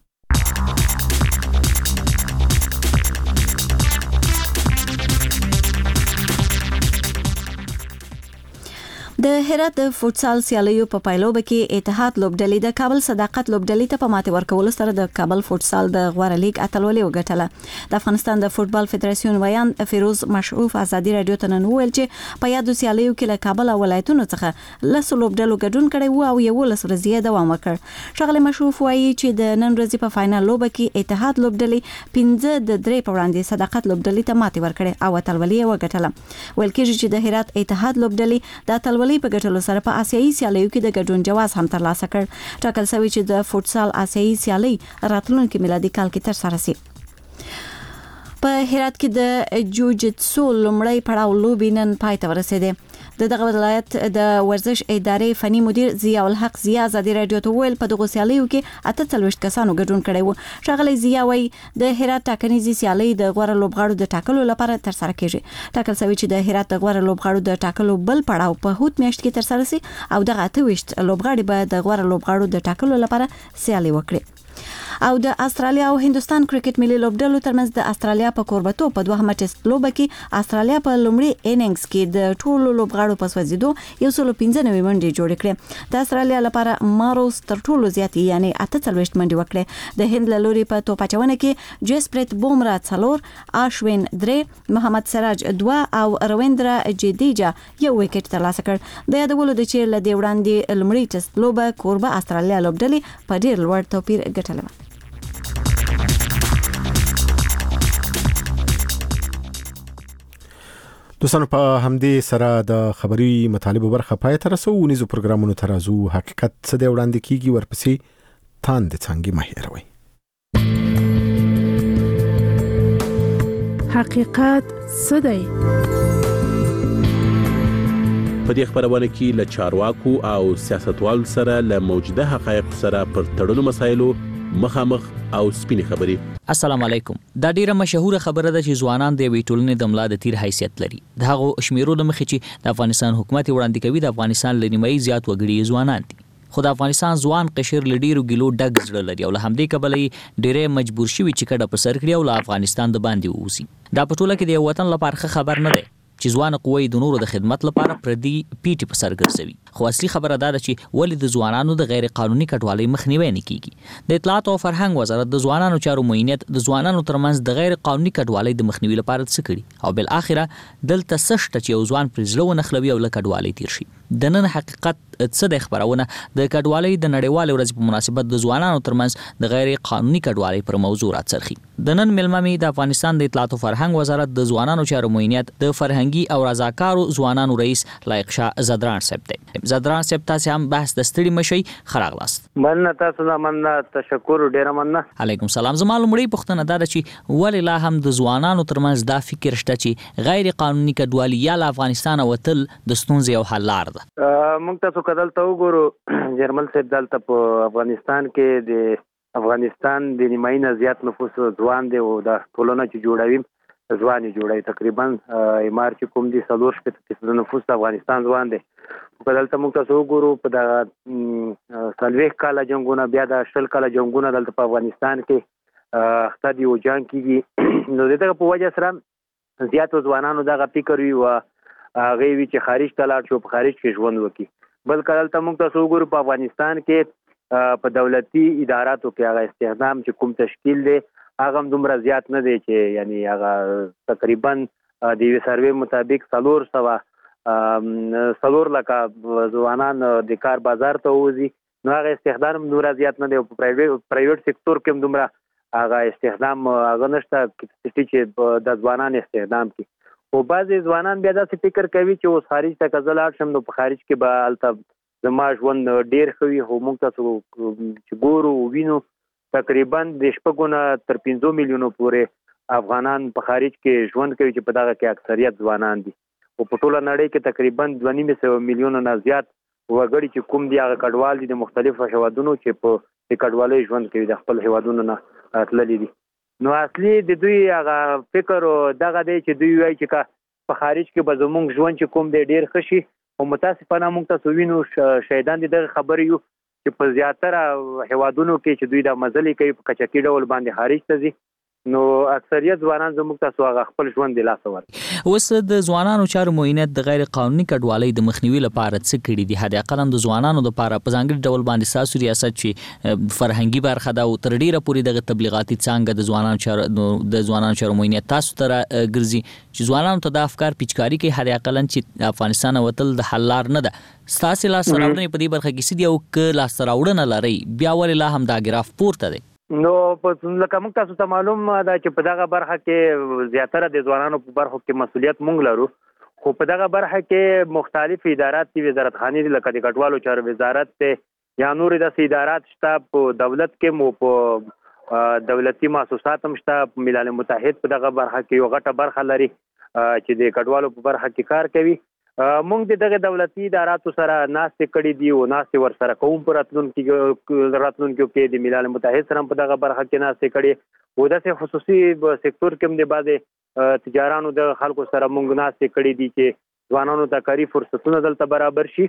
د هرات د فوتسال سیالیو په پایلوبه کې اتحاد لوبډلې د کابل صداقت لوبډلې ته په ماته ورکول سره د کابل فوتسال د غوړه لیګ اتلولي وګټله. د افغانستان د فوتبال فدراسیون ویان فیروز مشعوف ازادي رادیو ته نن ویل چې په یادو سیالیو کې له کابل او ولایتونو څخه لس لوبډلو ګډون کړي وو او یو لس ورځې دوام وکړ. شغله مشعوف وایي چې د نن ورځې په فائنل لوبه کې اتحاد لوبډلې 15 د 3 په وړاندې صداقت لوبډلې ته ماته ورکړي او اتلولي وګټله. ویل کېږي چې د هرات اتحاد لوبډلې د اتلولي په ګټلو سره په آسیایي سیالیو کې د ګډون جواز هم ترلاسه کړ. ټاکل شوی چې د فوتسال آسیایي سیالي راتلونکي میلادي کال کې ترسره شي. په هرات کې د جوجتسو لومړی پړاو لوبې نن پای ته ورسېده. دغه ولایت د ورزش ادارې فني مدیر ضیاء الحق ضیاء ازادي رادیو ته ویل په دغه سیالیو کې 48 کسانو ګډون کړی وو. شغله ضیاء وایي د هرات ټاکنیزي سیالي د غوړه لوبغاړو د ټاکلو لپاره ترسره کیږي. ټاکل شوی چې د هرات د غوړه لوبغاړو د ټاکلو بل پړاو په هوت میاشت کې ترسره شي او دغه 28 لوبغاړي به د غوړه لوبغاړو د ټاکلو لپاره سیالي وکړي. او د استرالیا او هندستان کرکټ ملي لوبډلو ترمنځ د استرالیا په کوربتو په دوهمه ټیسټ لوبه کې استرالیا په لومړي اننګز کې د ټولو لوبغاړو په سوځیدو 115 منډې جوړې کړې. د استرالیا لپاره ماروس تر ټولو زیات یعنی 48 منډې وکړې. د هند له لوري په توپاچونه کې جسپریت بومرا 4، آشوین 3، محمد سراج 2 او رویندرا جدیجا یو وکټ ترلاسه کړ. د یادولو د چې له دې وړاندې لومړي ټیسټ لوبه کوربه استرالیا لوبډلې په ډیر لوړ توپیر ګټله. دوستانو په همدې سره د خبري مطالبه برخه پای ته رسو. ونیزو پروګرامونو ترازو حقیقت څه دی وړاندې کیږي ورپسې تاند څنګه مهیروي. حقیقت څه دی؟ په دې خبرونه کې له چارواکو او سیاستوالو سره له موجوده حقایق سره پر تړلو مسایلو مخامخ او سپینې خبرې. السلام علیکم. دا ډیره مشهوره خبره ده چې ځوانان د وی ټولنې د ملا د تیر حیثیت لري. دا هغه شمیرو د مخې چې د افغانستان حکومت وړاندې کوي د افغانستان لنیمایي زیات وګړي ځوانان دي. خو د افغانستان ځوان قشر لډیرو ګلو ډګ زړه لري او له همدې کبلې ډیره مجبور شوي چې کډه په سر کړی او له افغانستان د باندې ووسی. دا په ټوله کې د وطن لپاره خبر نه دی چې ځوان قوی د نورو د خدمت لپاره پردي پیټي په سر ګرځوي. خو اصلي خبره دا ده چې ولې د ځوانانو د غیر قانوني کډوالۍ مخنیوي نه کیږي. د اطلاعات او فرهنګ وزارت د ځوانانو چارو معینیت د ځوانانو ترمنځ د غیر قانوني کډوالۍ د مخنیوي لپاره څه کړي او بل اخره دلته سشت چې یو ځوان پر ځلو نخلوي او له کډوالۍ تیر شي. د نن حقیقت څه د خبرونه د کډوالۍ د نړیوال ورځ په مناسبت د ځوانانو ترمنځ د غیر قانوني کډوالۍ پر موضوع راڅرخي. د نن ملممي د افغانستان د اطلاعات او فرهنګ وزارت د ځوانانو چارو معینیت د فرهنګي او رضاکارو ځوانانو رئیس لایق شاه زدران صاحب دی. زدران صاحب تاسو هم بحث د ستړي مشي خراغلاست. مننه تاسو نه مننه تشکر ډیر مننه. علیکم سلام. زما لومړی پوښتنه دا ده چې ولې لا هم د ځوانانو ترمنځ دا فکر شته چې غیر قانوني کډوالي یا له افغانستان وتل د ستونزې او حل لار ده. موږ تاسو کدل ته وګورو جرمن صاحب دلته په افغانستان کې د افغانستان د نیمایي نه زیات نفوس ځوان دی او د ټولنه چې جوړوي ځوان جوړوي تقریبا ایمار چې کوم دي 3% نفوس د افغانستان ځوان دی. کدلته موږ تاسو وګورو په د سلويخ کاله جنگونه بیا د شل کاله جنگونه دلته په افغانستان کې اخته دی او جنگ کیږي. نو دغه په وجه سره زیات ځوانانو دغه فکر وي او هغه وی چې خارج ته لاړ شو په خارج کې ژوند وکړي. بل کله موږ تاسو وګورو په افغانستان کې په دولتي اداراتو کې هغه استخدام چې کوم تشکیل دی هغه هم دومره زیات نه دی چې یعنی هغه تقریبا د یو سروې مطابق 4 لکه ځوانان د کار بازار ته وځي. نو هغه استخدام دومره زیات نه دی. په پرایویټ سکتور کې هم دومره هغه استخدام هغه نشته چې د ځوانان استخدام کی. او بعضی ځوانان بیا داسې فکر کوي چې اوس خارج ته کزل شم نو په خارج کې به الته زما ژوند ډیر خوي. هو موږ تاسو چې ګورو وینو تقریبا د 6 تر 15 میلیونو پورې افغانان په خارج کې ژوند کوي چې په دغه کې اکثریت ځوانان دي. او په ټوله نړۍ کې تقریبا 2.5 میلیونه نه زیات وګړي چې کوم دی هغه کډوال دي د مختلفو هیوادونو چې په کډوالۍ ژوند کوي د خپل هیوادونو نه تللي دي. نو اصلي د دوی هغه فکر دغه دی چې دوی وایي چې په خارج کې به زموږ ژوند چې کوم دی ډیر ښه شي. او متاسفانه موږ تاسو وینو شهیدان دي دغه خبرې یو چې په زیاتره هیوادونو کې چې دوی د مزلې کوي په کچکي ډول باندې خارج ته ځي. نو اکثریت ځوانان زموږ تاسو هغه خپل ژوند د لاس ور. اوس د ځوانانو چارو معینت د غیر قانوني کډوالۍ د مخنیوي لپاره څه کړي دي؟ هدا قلم د ځوانانو لپاره په ځانګړي ډول باندې ساسو ریاست چې فرهنګي برخه دا او تر ډیره پورې د تبلیغاتي څنګه د ځوانانو چارو معینت تاسو تر ګرځي چې ځوانانو ته د افکار پیچکاری کوي هدا قلم چې افغانستان وتل د حل لار نه ده. ستاسو لاس راوړنې په دې برخه کې سدي او ک لاس راوړنه لري بیا ول لا هم دا ګراف پورته دی. نو په لکه موږ تاسو ته معلوم ده چې په دغه برخه کې زیاتره د ځوانانو په برخه کې مسولیت موږ لرو. خو په دغه برخه کې مختلف ادارات دي وزارت خانه دي لکه د کډوالو چارو وزارت ته یا نور د ادارات شته په دولت کې مو په دولتي مؤسسات هم شته. ملل متحد په دغه برخه کې یو غټه برخه لري چې د کډوالو په برخه کې کار کوي. موږ دغه دولتي اداراتو سره ناستې کړې دي او ناستې ور سره کوم پر راتلونکو کې د ملل متحد سره په دغه برخه کې ناستې کړې او د خصوصي سکتور کې هم د بعض تجارانو د خلکو سره موږ ناستې کړې دي چې ځوانانو ته کاري فرصتونه دلته برابر شي.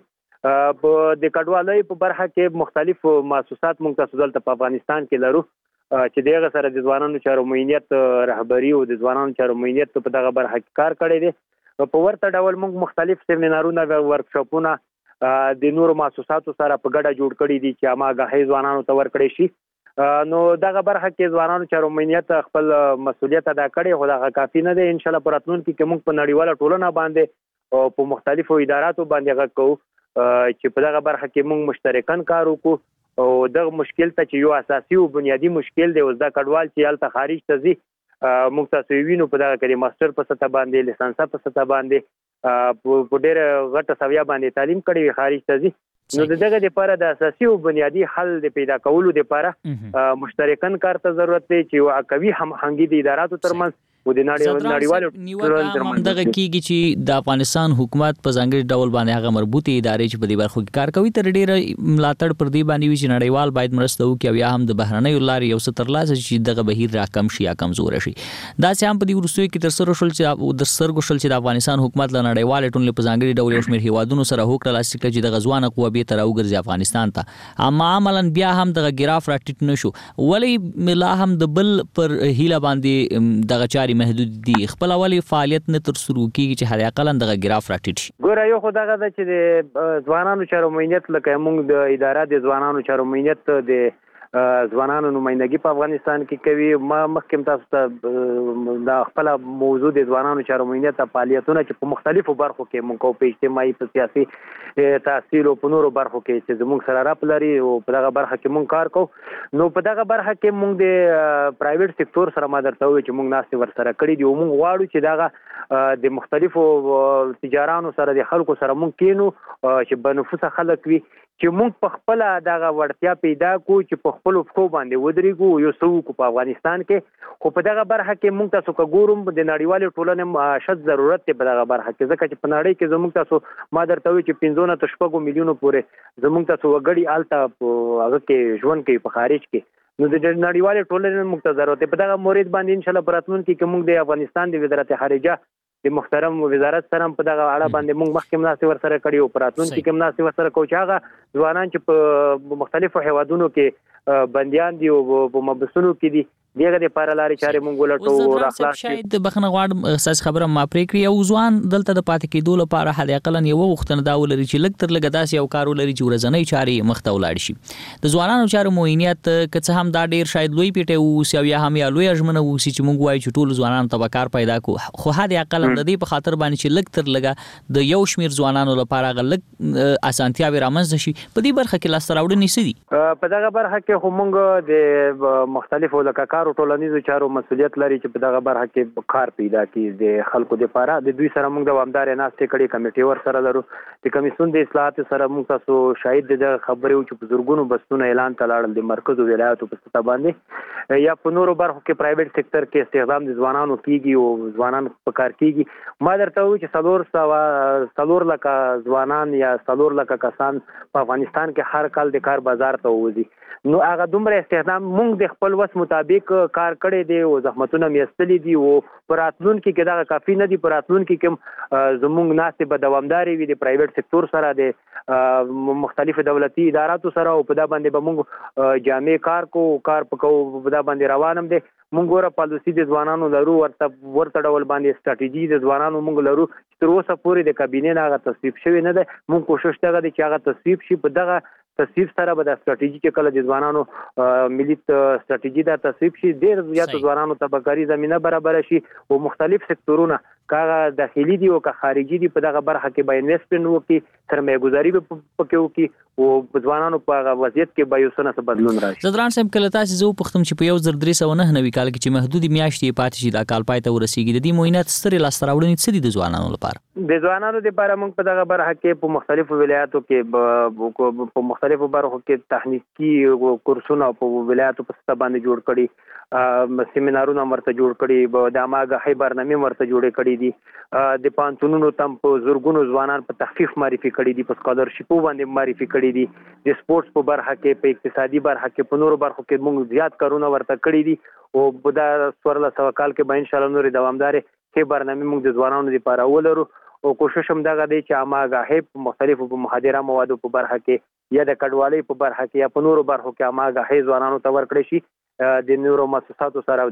په د کډوالۍ په برخه کې مختلف مؤسسات موږ تاسو دلته په افغانستان کې لرو چې دغه سره د ځوانانو چارو معینیت رهبری او د ځوانانو چارو معینیت په دغه برخه کې کار کړی دی. په ورته ډول موږ مختلف سیمینارونه او ورکشاپونه د نورو مؤسساتو سره په ګډه جوړ کړي دي چې اماګه ځوانانو ته ورکړي شي. نو دغه برخه کې ځوانانو چارو معینیت خپل مسولیت ادا کړي خو دا کافي نه دی. ان شاء الله پراتلون کې موږ په نړیواله ټولنه باندې او په مختلفو اداراتو باندې غوښتو چې په دغه برخه کې موږ مشترکاً کار وکړو او دغه مشکل ته چې یو اساسي او بنیادی مشکل دی اوس دا کډوال چې الته خارج ته ځي موږ تاسو وینو په دغه کې ماستر په سطح باندې لیسانس په سطح باندې په ډېر غټه سویا باندې تعلیم کړي خارج ته ځي. نو دغه لپاره د اساسي او بنیادی حل د پیدا کولو لپاره مشترکاً کار ته ضرورت دی چې یو قوي همغږي د اداراتو ترمنځ او د نړیوالو ترمنځ دغه کیږي چې د افغانستان حکومت په ځانګړي ډول باندې هغه مربوطه ادارې چې په دې برخو کې کار کوي تر ډیره ملاتړ پر دې باندې وي چې نړیوال باید مرسته وکړي او یا هم د بهرنۍ لارې یو څه ترلاسه چې دغه بهیر راکم شي یا کمزور شي. دا چې هم په دې وروستیو کې تر سره شول چې د سرګو شل چې د افغانستان حکومت له نړیوال ټولنې په ځانګړي ډول یو شمېر هیوادونو سره هوکړه لاسلیک کړي چې د غزوان قوه به تر اوګرځي افغانستان ته اما عملاً بیا هم دغه ګراف راټیټ نشو. ولی ملا هم د بل پر هیله باندې دغه چاري لارې محدود دي خپل اولي فعالیت نه تر سره کیږي چې هر اقل دغه ګراف راټیټ شي. ګوره یو خو دغه چې د ځوانانو چارو امنیت لکه موږ د اداره د ځوانانو چارو امنیت د ځوانانو نمائندګي په افغانستان کې کوي. ما مخکې تاسو ته د خپل موضوع د ځوانانو چارو امنیت فعالیتونه چې په مختلفو برخو کې موږ په اجتماعي په سیاسي تحصیل او په نورو برخو کې چې زموږ سره راپ لري او په دغه برخه کې موږ کار کوو. نو په دغه برخه کې موږ د پرایویټ سکتور سره ما درته وایي چې موږ ناستې ورسره کړي دي او موږ غواړو چې دغه د مختلفو تجارانو سره د خلکو سره موږ کینو چې بنفوسه خلک وي چې موږ په خپل دغه وړتیا پیدا کو چې په خپل فکو باندې ودرېږو یو څه کو په افغانستان کې. خو په دغه برخه کې موږ تاسو وګورم د نړیوالې ټولنې شت ضرورت دی په دغه برخه کې ځکه چې په نړۍ کې زموږ تاسو ما درته وایي چې 15 نه 16 میلیونو پورې زموږ تاسو وګړي آلته هغه کې ژوند کوي په خارج کې. نو د نړیوالې ټولنې موږ ته ضرورت دی په دغه مورید باندې ان شاء الله پراتون کې موږ د افغانستان د وزارت خارجه د محترم وزارت سره په دغه اړه باندې موږ مخکې مناسب ورسره کړی او پراتون کې مناسب ورسره کوو چې هغه ځوانان چې په مختلفو هیوادونو کې بنديان دي او په مبسونو کې دي دغه د پاره لارې چارې مونږ ولټو او راخلاص شاید بخنه غواړم اساس خبره ما پرې کړی او ځوان دلته د پاتې کېدو لپاره حد اقل یو وختنه دا ولري چې لږ تر لږه داسې یو کار ولري چې ورځنی چارې مخته ولاړ شي. د ځوانانو چارو موینیت که څه هم دا ډیر شاید لوی پیټه او یا هم یا لوی اجمنه و چې مونږ وایو چې ټول ځوانانو ته کار پیدا کو خو حد اقل د دې په خاطر باندې چې لږ تر لږه د یو شمیر ځوانانو لپاره غلط اسانتیا به رامنځته شي. په دې برخه کې لاس راوړنې سدي په دغه برخه کې خو مونږ د مختلفو لکه کارو ټولنیزو چارو مسؤلیت لري چې په دغه برخه کې کار پیدا کړي د خلکو لپاره. د دوی سره موږ د وامدار ناستې کړي کمیټې ور سره لرو د کمیسیون د اصلاحات سره موږ تاسو شاهد د خبرې چې بزرګونو بسونه اعلان تلاړل د مرکز ولایتو په سطح باندې یا په نورو برخو کې پرایویټ سکتور کې استخدام د ځوانانو کیږي او ځوانان په کار کیږي. ما درته وایي چې 4 لکه ځوانان یا 4 لکه کسان په افغانستان کې هر کال د کار بازار ته وځي. نو هغه دومره استخدام موږ د خپل وس مطابق کار کړی دی او زحمتونه میستلي دي او پراتلون کې دا کافي نه دي. پراتلون کې کوم زموږ ناسې به دوامداري وي د پرایویټ سکتور سره د مختلفو دولتي اداراتو سره او په دا باندې به موږ جامع کار پکو په دا باندې روانم دي. موږ ګوره پالیسي د ځوانانو لرو ورته ډول باندې استراتیژي د ځوانانو موږ لرو تر اوسه پورې د کابینې نه هغه تصویب شوی نه ده. موږ کوشش کوو چې هغه تصویب شي. په دغه تصویب سره به د استراتیژي کې کله د ځوانانو ملي استراتیژي دا تصویب شي ډېر زیات ځوانانو ته کاري زمينه برابر شي او مختلف سکتورونه کاغه داخلي دي او که خارجي دي په دغه برخه کې به انویسټمنټ وکړي سرمایه‌ګذاري به پکې وکړي او ځوانانو په وضعیت کې به یو څه بدلون راشي. زدران صاحب کله تاسو زه پختم چې په 1309 کال کې چې محدودي میاشتې پاتې شي دا کال پای ته ورسیږي د دې موینات ستري لاس راوړنې څه دي د ځوانانو لپاره؟ د ځوانانو لپاره موږ په دغه برخه کې په مختلفو ولایتو کې په مختلفو برخو کې تخنیکی کورسونه په ولایتو په سطح باندې جوړ کړي سیمینارونه مرته جوړ کړي د اماګه برنامه مرته جوړې کړي دي د پانتونونو تم په زورګونو ځوانان په تخفیف معرفي کړي دي په سکالرشپ باندې معرفي کړي دي د سپورتس په برخه کې په اقتصادي برخه کې په نورو برخو کې موږ زیات کارونه ورته کړي دي او په دا 1400 کال کې به ان شاء الله نور دوامدار کې برنامه موږ د ځوانانو لپاره ولرو او کوشش هم دغه دی چې اماګه په مختلفو په مخدره موادو په برخه کې یا د کډوالۍ په برخه کې یا په نورو برخو کې اماګه ځوانانو ته ورکړي شي د نورو مؤسساتو سره او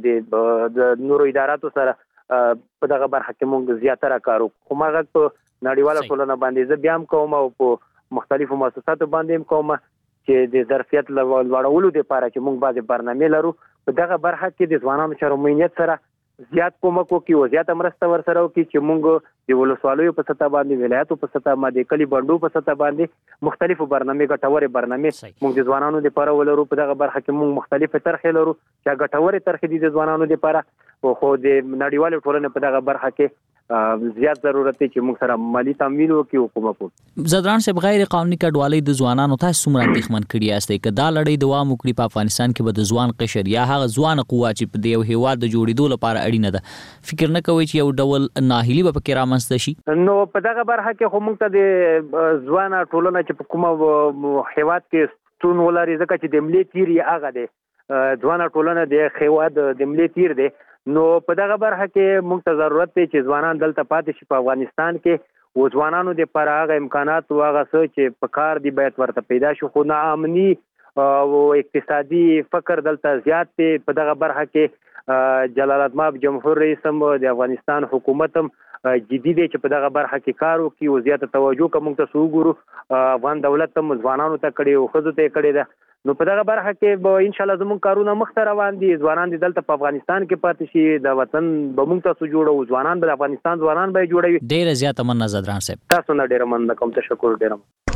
د نورو اداراتو سره په دغه برخه کې موږ زیاتره کارو. خو ماغه په نړیواله ټولنه باندې زه بیا هم کوم او په مختلفو مؤسساتو باندې هم کوم چې د ظرفیت لوړولو لپاره چې موږ بعضې برنامې لرو په دغه برخه کې د ځوانانو چارو امنیت سره زیات کومک وکړي او زیاته مرسته ورسره وکړي چې موږ د ولسوالیو په سطح باندې ولایتو په سطح باندې کلی بندو په سطح باندې مختلفو برنامې ګټورې برنامې موږ د ځوانانو لپاره ولرو. په دغه برخه کې موږ مختلفه طرحې لرو چې ګټورې طرحې دي د ځوانانو لپاره خو د نړیوالې ټولنې په دغه برخه کې زیات ضرورت دی چې موږ سره مالی تمویل وکړو او کومه کو زدران صاحب غیر قانوني کډوالۍ د ځوانانو تاسو څومره اندېښمن کړي یاستئ که دا لړۍ دوام وکړي په افغانستان کې به د ځوان قشر یا هغه ځوان قوه چې په یو هیواد د جوړېدو لپاره اړینه ده فکر نه کوئ چې یو ډول ناهیلي به پکې رامنځته شي؟ نو په دغه برخه کې خو موږ ته د ځوانه ټولنه چې په کومه هیواد کې ستون ولري ځکه چې د ملي تیر یې هغه دی ځوانه ټولنه د هیواد د ملي تیر دی. نو په دغه برخه کې موږ ته ضرورت دی چې ځوانان دلته پاتې شي په افغانستان کې او ځوانانو لپاره هغه امکانات او هغه څه چې په کار دی باید ورته پیدا شي. خو ناامني او اقتصادي فقر دلته زیات دی. په دغه برخه کې جلال المآب جمهور رئیس هم د افغانستان حکومت هم جدي دی چې په دغه برخه کې کار وکړي او زیاته توجه کوم ته وګورو. افغان دولت هم ځوانانو ته کړي او خزو ته کړي ده. نو په دغه برخه کې به ان شاء الله زموږ کارونه مخته روان دي. ځوانان دي دلته په افغانستان کې پاتې شي، د وطن به موږ تاسو جوړو، ځوانان به افغانستان ځوانان به جوړوي. ډیره زیاته مننه زدران صاحب. تاسو نه ډیره مننه کوم، تشکر ډیره.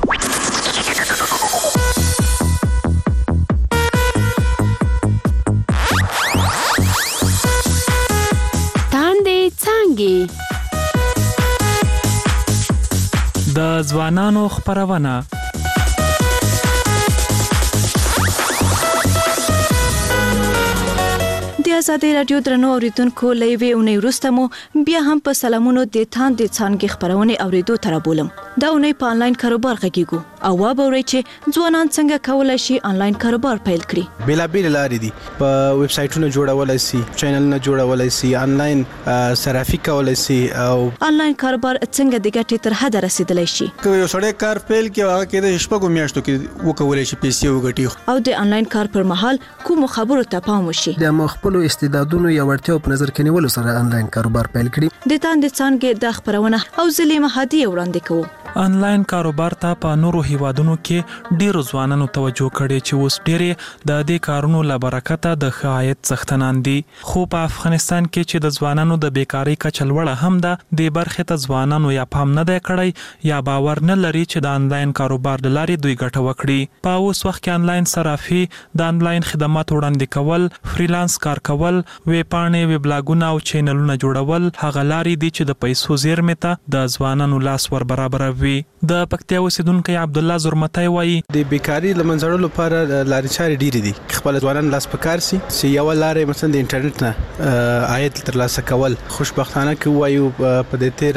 د ځوانانو خبرونه د آزادۍ رادیو درنو اوریدونکو لوي اونۍ وروسته مو بیا هم په سلامونو د تاند څانګې خبرونه اوریدو تر بولم. دا اونۍ په انلاین کاروبار غږیږو او وابورئ چې ځوانان څنګه کولای شي انلاین کاروبار پیل کړي. بیلابیل لارې دي، په ویب سایټونو جوړولای شي، چینلونه جوړولای شي، انلاین صرافي کولای شي او انلاین کاروبار څنګه د ګټې تر حد رسیدلی شي. که یو سړی کار پیل کړي هغه کې د شپږو میاشتو کې وکولای شي پیسې وګټي. او د انلاین کار پر مهال کوم خبرو ته پام وشي. د خپل استعدادونو یا وړتیاو په نظر کې نیولو سره انلاین کاروبار پیل کړي. د تاند څانګې د خبرونه او زلیمه هدیه وړاندې کوو. انلاین کاروبار ته په نورو هیوادونو کې ډیرو ځوانانو توجه کړې چې اوس ډېرې د دې کارونو له برکته د ښه عاید څښتنان دي. خو په افغانستان کې چې د ځوانانو د بیکاری کچه لوړه هم ده، د برخې ته ځوانانو یا پام نه دی کړی یا باور نه لري چې د انلاین کاروبار له لارې دوی ګټه وکړي. په اوس وخت کې انلاین صرافي، د انلاین خدمات وړاندې کول، فریلانس کار کول، ویب پاڼې، ویب لاګونه او چینلونه جوړول هغه لارې دي چې د پیسو زیرمې ته د ځوانانو لاس ور برابروي. د پکتیا اوسیدونکو عبد الله زرمتای وایي د بیکاری لمنځړو لپاره لارې چارې ډېرې دي. خپل ځوانان لاس پکار سي چې یو لارې مثلا د انټرنیټ نه عاید ترلاسه کول. خوشبختانه کې وایو په دې تیر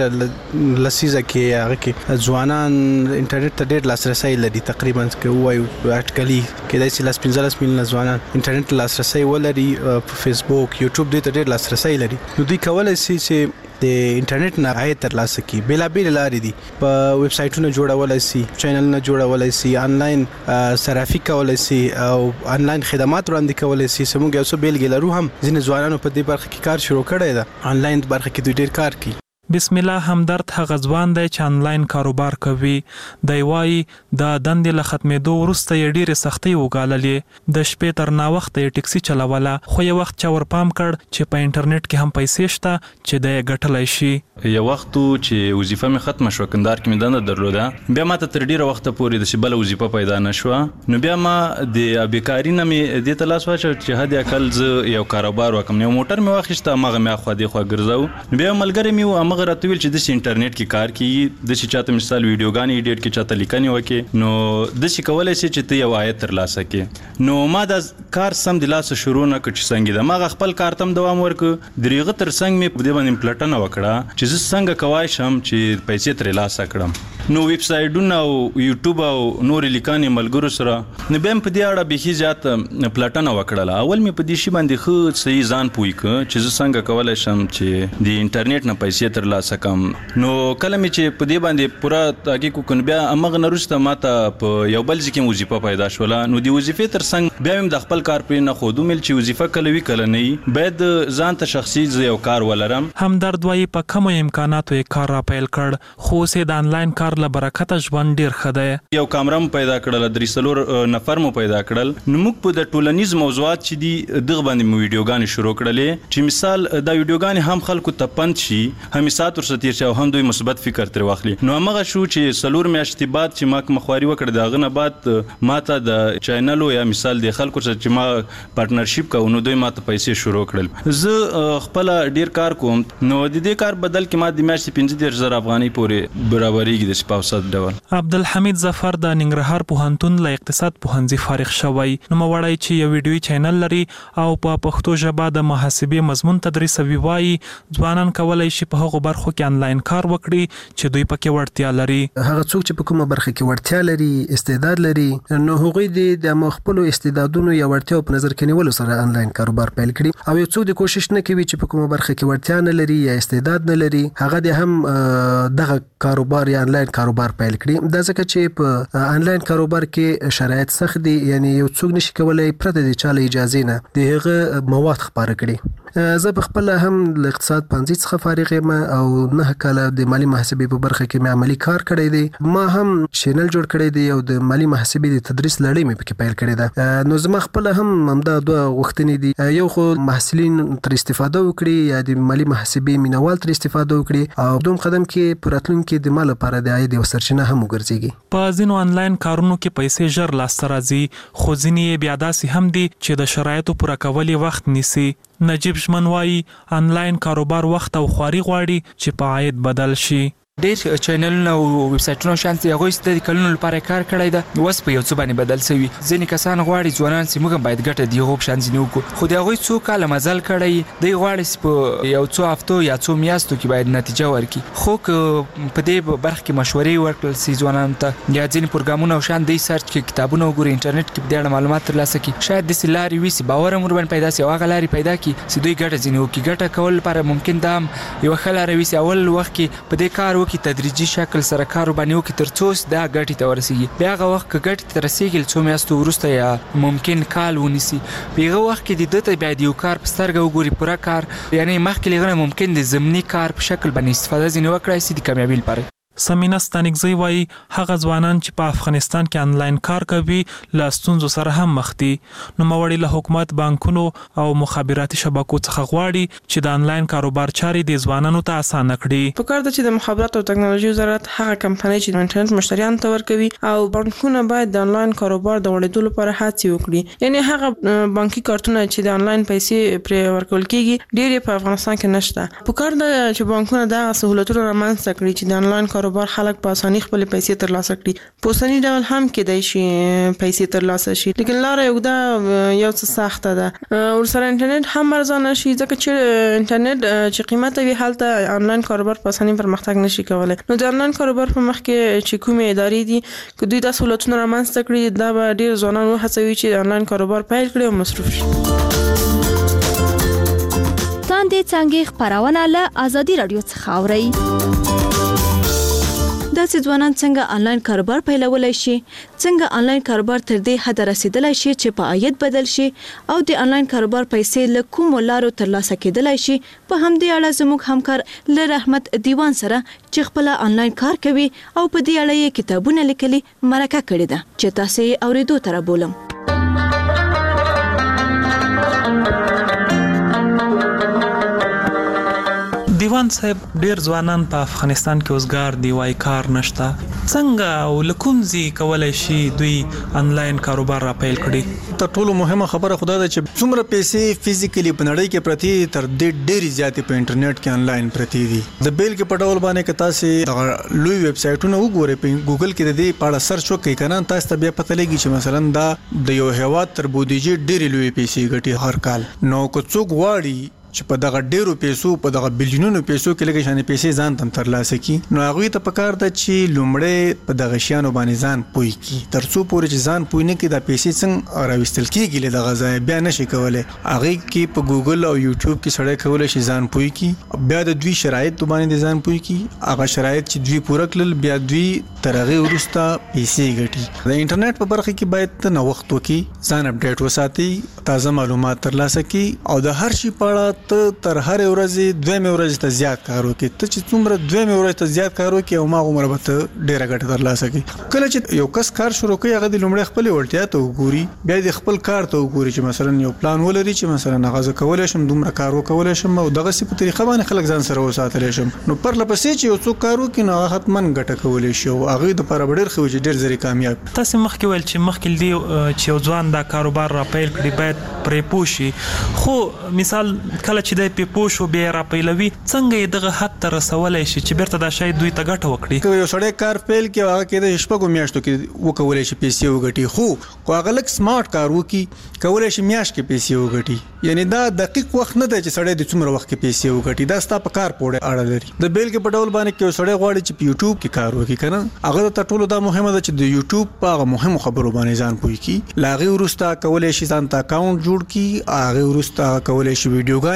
لسیزه کې هغه کې ځوانان انټرنیټ ته ډېر لاسرسي لري. تقریبا کې وایو اټکلي کې د 15 میلیون ځوانان انټرنیټ لاسرسي ولري. په فیسبوک، یوټیوب دې ته ډېر لاسرسي لري. نو دوی کولای شي چې د انټرنیټ نه عاید ترلاسه کړي. بیلابیل لارې دي، په ویب سایټونو جوړولای شي، چینلونه جوړولای شي، انلاین صرافي کولای شي او انلاین خدمات وړاندې کولای شي. سمون یو څه بیلګې لرو هم ځینې ځوانانو په دې برخه کې کار شروع کړی دی. انلاین برخه کې دوی ډېر کار کوي. بسم الله همدرد هغه ځوان دی چې انلاین کاروبار کوي. دی وایي د دندې له ختمېدو وروسته یې ډېرې سختۍ وګاللې. د شپې تر ناوخته یې ټکسي چلوله، خو یو وخت چا ورپام کړ چې په انټرنیټ کې هم پیسې شته چې دی یې ګټلی شي. یو وخت چې وظیفه مې ختمه شوه، کندهار کې مې دنده درلوده، بیا ماته تر ډېره وخته پورې داسې بله وظیفه پیدا نه شوه. نو بیا ما د بیکاري نه مې دې ته لاس واچوه چې حد اقل زه یو کاروبار وکړم. یو موټر مې واخیسته، هماغه مې اخوا دېخوا ګرځو. نو بیا یو ملګری مې و، همغه راته ویل چې داسې انټرنیټ کې کار کوي، داسې چاته مثال ویډیوګانې ایډیټ کې، چاته لیکنې وکړي، نو داسې کولی شي چې ته یو عاید ترلاسه کړې. نو ما دا کار سم د لاسه شروع نه کړ چې څنګه ده. ما خپل کار ته دوام ورکړ. د هغه تر څنګ مې په دې باندې پلټنه وکړه چې زه څنګه کوای شم چې پیسې ترلاسه کړم. نو ویب سایټونه او یوټیوب او نور لیکانې ملګرو سره نو بیا په دې اړه به زیات پلټنه وکړله. اول مې په دې شی باندې خو صحیح ځان پوي ک چې زه څنګه کولای شم چې د انټرنیټ نه پیسې ترلاسه کړم. نو کله مې چې په دې باندې پوره تحقیق وکړ، بیا امغه نرسته ماته په یو بل ځکه وظیفه پیدا شوله. نو د وظیفې ترڅنګ بیا هم د خپل کار پرې نه خودو مل چې وظیفه کله وی کله نه باید ځان ته شخصي یو کار ولرم. همدرد وایي په کوم امکاناتو یې کار را پیل کړ، خو سه د انلاین کار له برکته ژوند ډیر ښه دی. یو کامرم پیدا کړل، 3 نفر مو پیدا کړل. نو موږ په د ټولنیز موضوعات چې دی دغه باندې ویډیوګانې شروع کړلې چې مثال دا ویډیوګانې هم خلکو ته پند شي، هم سات ورسته تیر شي او هم دوی مثبت فکر تر واخلي. نو هغه شو چې 4 میاشتې بعد چې ما مخواري وکړ، داغه نه بعد ماته د چینل یا مثال د خلکو سره چې ما پارتنرشپ کوو، نو دوی ماته پیسې شروع کړل. زه خپل ډیر کار کوم. نو د دې کار بدل کې ما د میاشتې 15,000 افغانۍ پورې برابرېږي د سپاوسات ډول. عبدالحمید ظفر د ننګرهار پوهنتون له اقتصاد پوهنځي فارغ شوی. نو موړی چې یو ویډیوي چینل لري او په پښتو ژبه د محاسبې مضمون تدریسوي. وایي ځوانان کولای شي په هغو برخو کې انلاین کار وکړي چې دوی پکې وړتیا لري. هغه څوک چې په کومه برخه کې وړتیا لري، استعداد لري، نو هغوی د خپل استعدادونو یا وړتیاو په نظر کې نیولو سره انلاین کاروبار پیل کړي. او یو څوک د کوشش نه کوي چې په کومه برخه کې وړتیا نه لري یا استعداد نه لري، هغه د هم دغه کاروبار یا انلاین کاروبار پیل کړي دا ځکه چې په انلاین کاروبار کې شرایط سخت دي یعنی یو څوک نشي کولای پرته د چاله اجازه نه دغه مواد خبره کړي زه په خپل هم د اقتصاد پنځه څخه فارغ یم او 9 کال د مالی محاسبې په برخه کې مې عملی کار کړی دی ما هم چینل جوړ کړی دی او د مالی محاسبې د تدریس لړۍ مې پکې پیل کړې ده نو زما خپل هم همدا دوه غوښتنې دي یو خو محصلین تر استفاده وکړي یا د مالی محاسبې مینوال تر استفاده وکړي او دوم قدم کې پراتلونکو د مال لپاره د عاید او سرچینه هم وګرځيږي په ځینو انلاین کارونو کې پیسې ژر لاسته راځي خو ځینې بیا داسې هم دي چې د شرایطو پوره کول وخت نیسي نجیب شمن وایي انلاین کاروبار وخت او خواري غواړي چې په عاید بدل شي ډېر چینلونه او ویب سایټونه شانت هغوی د کلونو لپاره کار کړی ده اوس په یو څه باندې بدل شوي ځینې کسان غواړي ځوانان چې موږ باید ګټه دی هغو شان ځینې وکړو خو د هغوی څو کاله مزل کړی دی غواړي چې په یو څو هفتو یا څو میاشتو کې باید نتیجه ورکړي خو په دې برخه کې مشورې ورکړل شي ځوانانو ته یا ځینې پروګرامونه او شان دی سرچ کې کتابونه وګوري انټرنیټ کې د معلومات ترلاسه کړي شاید داسې لارې وي چې باور هم ورباندې پیدا شي او هغه لارې پیدا کړي چې دوی ګټه ځینې وکړي ګټه کول لپاره ممکن دا یو ښه لاره وي چې اول وخت کې په دې کار وکړي تدریجي شکل سره کار باندې وکړي تر څو دا ګټې ته ورسیږي بیا هغه وخت کې ګټې ته رسیږي څو میاشتو وروسته یا ممکن کال ونیسي په هغه وخت کې د دته بیا د یو کار په سترګه وګوري پوره کار یعنی مخکې لغونه ممکن د ضمني کار په شکل باندې استفاده ځینې وکړای شي د کامیابی لپاره سمینه ستانګزی وایي هغه ځوانان چې په افغانستان کې انلاین کار کوي له ستونزو سره هم مخ دي نو موري له حکومت بانکونو او مخابراتي شبکو څخه غواړي چې د انلاین کاروبار چارې د ځوانانو ته اسانه کړي په کار د چې د مخابرات او ټکنالوژي وزارت هغه کمپنۍ چې د انټرنیټ مشتریانو ته ورکوي او بانکونه باید د انلاین کاروبار د وړاندې لپاره هڅې وکړي یعنی هغه بانکي کارتونه چې د انلاین پیسې پر ورکول کیږي ډېر په افغانستان کې نشته په کار د چې بانکونه د سہولتونو رامنځته کړي چې د انلاین کاروبار خلک په اسانۍ خپل پیسې ترلاسه کړي په اوسنی ډول هم کېدای شي پیسې ترلاسه شي لیکن لاره یو دا یو څه سخته ده ورسره انټرنیټ هم ارزانه شي ځکه چې انټرنیټ چې قیمته وي هلته انلاین کاروبار په اسانۍ پرمختګ نشي کولای نو د انلاین کاروبار په مخ کې چې کومې ادارې دي که دوی د سہولتونو رامنځته کړي دا به ډېر ځوانان وهڅوي چې انلاین کاروبار پیل کړي او مصروف شي تاندې څنګه خبرونه له ازادي رادیو څخه اوري داسې ځوانان څنګه انلاین کاروبار پیلولای شي څنګه انلاین کاروبار تر دې حد رسیدلای شي چې په عاید بدل شي او د انلاین کاروبار پیسې له کوم لارو ترلاسه کېدلای شي په همدې اړه زموږ همکار ل رحمت دیوان سره چې خپل انلاین کار کوي او په دې اړه یې کتابونه لیکلي مرکه کړې ده چې تاسو یې اوریدو تر بولم دیوان صاحب ډیر ځوانان په افغانستان کې اوسګار دی وای کار نشته څنګه او لکمزي کولای شي دوی انلاین کاروبار را پیل کړي ته ټولو مهمه خبره خدا ده چې څومره پیسې فزیکلی په نړۍ کې پرتی تر دې ډېری زیاتې په انټرنیټ کې انلاین پرتی دي د بیل کې په ډول باندې کې تاسو لوی ویب سایټونه وګورئ په ګوګل کې د دې په اړه سرچ وکړئ کنه تاسو ته بیا پته لګي چې مثلا دا د یو هیواد تر بودیجه ډېری لوی پیسې ګټي هر کال نو کو څوک غواړي چې په دغه ډیرو پیسو په دغه بلیونونو پیسو کې لګي شانې پیسې ځان تم ترلاسه کی نو هغه ته پکار ده چې لومړی په دغه شیانو باندې ځان پوي کی ترڅو پورې چې ځان پوي نه کی د پیسې څنګه راوستل کیږي له دغه ځای بیا نشي کولای هغه کې په ګوګل او یوټیوب کې سړی کولای شي ځان پوي کی بیا د دوی شرایط باندې ځان پوي کی هغه شرایط چې دوی پوره کړل بیا دوی ترغه ورسته پیسې ګټي د انټرنیټ په برخه کې باید ته نو وخت وکي ځان اپډیټ وساتي تازه معلومات ترلاسه کی او د هر شي په اړه ته تر هر ورځې دوه ورځې ته زیات کار وکړي ته چې څومره دوه ورځې ته زیات کار وکړي او ما عمر به ته ډیره ګټه ترلاسه کړي کله چې یو کس کار شروع کوي هغه د لومړی خپل وړتیا ته وګوري بیا د خپل کار ته وګوري چې مثلا یو پلان ولري چې مثلا هغه کولای شم دومره کار وکولای شم او دغه سی په طریقه باندې خلک ځان سره وساتلی شم نو پر لپسې چې یو څوک کار وکړي نو هغه حتمن ګټه کولای شي او هغه د پر ډیر خو چې ډیر زری کامیاب تاسو مخکې ویل چې مخکې دی چې یو ځوان دا کاروبار را پیل کړي باید پرې پوښي خو مثال کله چې د پیپوشو بیا را پیلوي څنګه دغه حد ته رسولای شي چې بیرته دا شاید دوی ته ګټه وکړي یو سړی کار پیل کې هغه کې د شپږو میاشتو کې وکولای شي پیسې وګټي خو هغه لک سمارټ کار وکي کولای شي میاشت کې پیسې وګټي یعنی دا دقیق وخت نه دی چې سړی د څومره وخت کې پیسې وګټي دا ستا په کار پورې اړه لري د بیل کې په ډول باندې کې سړی غواړي چې په یوټیوب کې کار وکړي کنه هغه ته ټولو دا مهمه ده چې د یوټیوب په هغه مهمو خبرو باندې ځان پوي کی لاغي ورسته کولای شي ځان ته اکاونټ جوړ کی هغه ورسته کولای شي ویډیوګان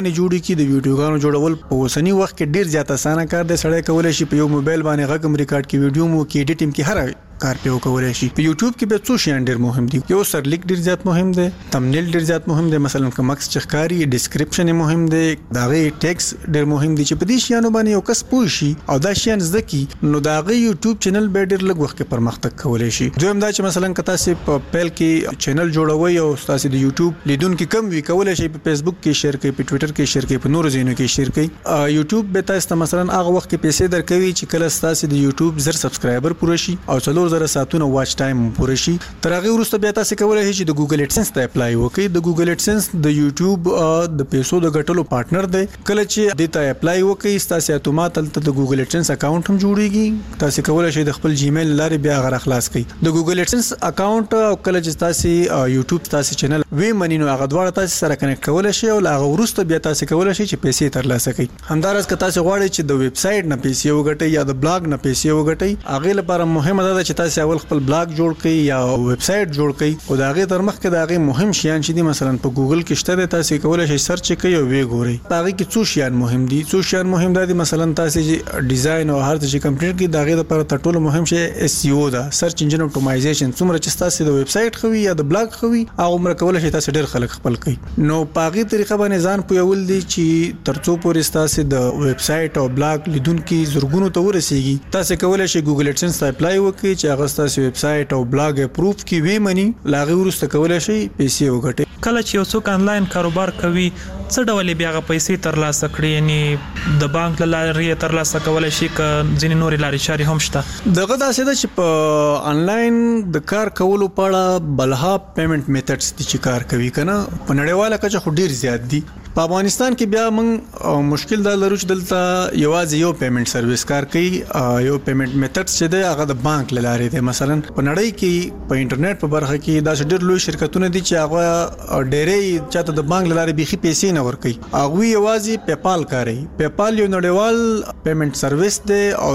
ویډیوګانې جوړې کی. د ویډیوګانو جوړول په اوسنی وخت کې ډیر زیات اسانه کار دی. سړی کولای شي په یو موبایل باندې غږ ریکارډ کی، ویډیو مو کی، ایډیټینګ کی، هر کار په کولای شي. په یوټیوب کې به څو شیان ډیر مهم دي. یو سرلیک ډیر زیات مهم دی، تمنیل ډیر زیات مهم دی، مثلا کوم مکس چخکاری، ډیسکرپشن مهم دی، داغه ټیکس ډیر مهم دی. چې په دې شیانو باندې یو کس پوه شي او دا شیان زده کی، نو داغه یوټیوب چینل به ډیر لږ وخت کې پرمختګ کولای شي. دویم دا چې مثلا کتا سي په پیل کې چینل جوړوي او تاسو د یوټیوب لیدونکو کم وی کولای شي په فیسبوک کې شیر کوي، په ټوئیټر کې شیر کوي، په نورو ځایونو کې شیر کوي. یوټیوب به تاسو مثلا هغه وخت کې پیسې درکوي چې کله تاسو د یوټیوب زر سبسکرایبر پوره شي او 4000 ساعتونه واچ ټایم پوره شي. تر هغه وروسته بیا تاسو کولای شئ چې د ګوګل اډسنس ته اپلای وکړئ. د ګوګل اډسنس د یوټیوب د پیسو د ګټلو پارټنر دی. کله چې د ته اپلای وکړئ تاسو اتومات د ګوګل اډسنس اکاونټ هم جوړیږي. تاسو کولای شئ د خپل جیمیل لارې بیا غره خلاص کړئ. د ګوګل اډسنس اکاونټ او کله چې تاسو یوټیوب تاسو چینل وی منینو هغه دواړه تاسو سره کنیکټ کولای شئ او هغه وروسته بیا تاسو کولای شئ چې پیسې ترلاسه کړئ. همدارس که تاسو غواړئ چې د ویب سټ نه پیسې وګټئ یا د بلاګ نه پیسې وګټئ، هغه لپاره مهمه ده چې تاسو اول خپل بلاګ جوړ کړئ یا ویب سټ جوړ کړئ. او دا هغه تر مخ کې دا هغه مهم شیان چې دي مثلا په ګوګل کې شته تاسو کولای شئ سرچ کړئ او وی ګورئ. هغه کې څو شیان مهم دي. څو شیان مهم دي مثلا تاسو چې ډیزاین او هر څه چې کمپلیټ کړئ دا هغه لپاره تر ټولو مهم شی اس ای او ده، سرچ انجن اپټیمایزیشن. څومره چې تاسو د ویب سټ خوي یا د بلاګ خوي هغه عمر کولای شئ تاسو ډیر خلک خپل کړئ. نو پاغي طریقه باندې ځان پویول دي چې ترڅو پورې تاسو د ویب سټ او بلاګ لیدونکو زرګونو ته ورسیږي. تاسو کولای شئ ګوګل اډسنس ته اپلای وکړئ چې هغه تاسو ویب سټ او بلاګ اپروف کی وی منی، لاغه ورسته کولای شئ پیسې وګټئ. کله چې یو څوک آنلاین کاروبار کوي څه ډول بیا غو پیسې ترلاسه کړي، یعنی د بانک لارې ترلاسه کولای شي ک ځینې نورې لارې چارې هم شته. دغه داسې ده چې په آنلاین د کار کولو په اړه بلها پیمنٹ میتھډز دي چې کار کوي کنه په نړیواله کچه خو ډیر زیات دي. په افغانستان کې بیا موږ مشکل دا لرو چې دلته یوازې یو پیمنٹ سرویس کار کوي. یو پیمنٹ میتھډز چې دی هغه د بانک لارې دی. مثلا په نړۍ کې په انټرنیټ په برخه کې دا ډېر لوی شرکتونه دي چې هغه ډېرې چاته د بانک لارې بيخي پیسې نه ورکوي. هغه یوازې پیپال کاروي. پیپال یو نړیوال پیمنٹ سرویس دی او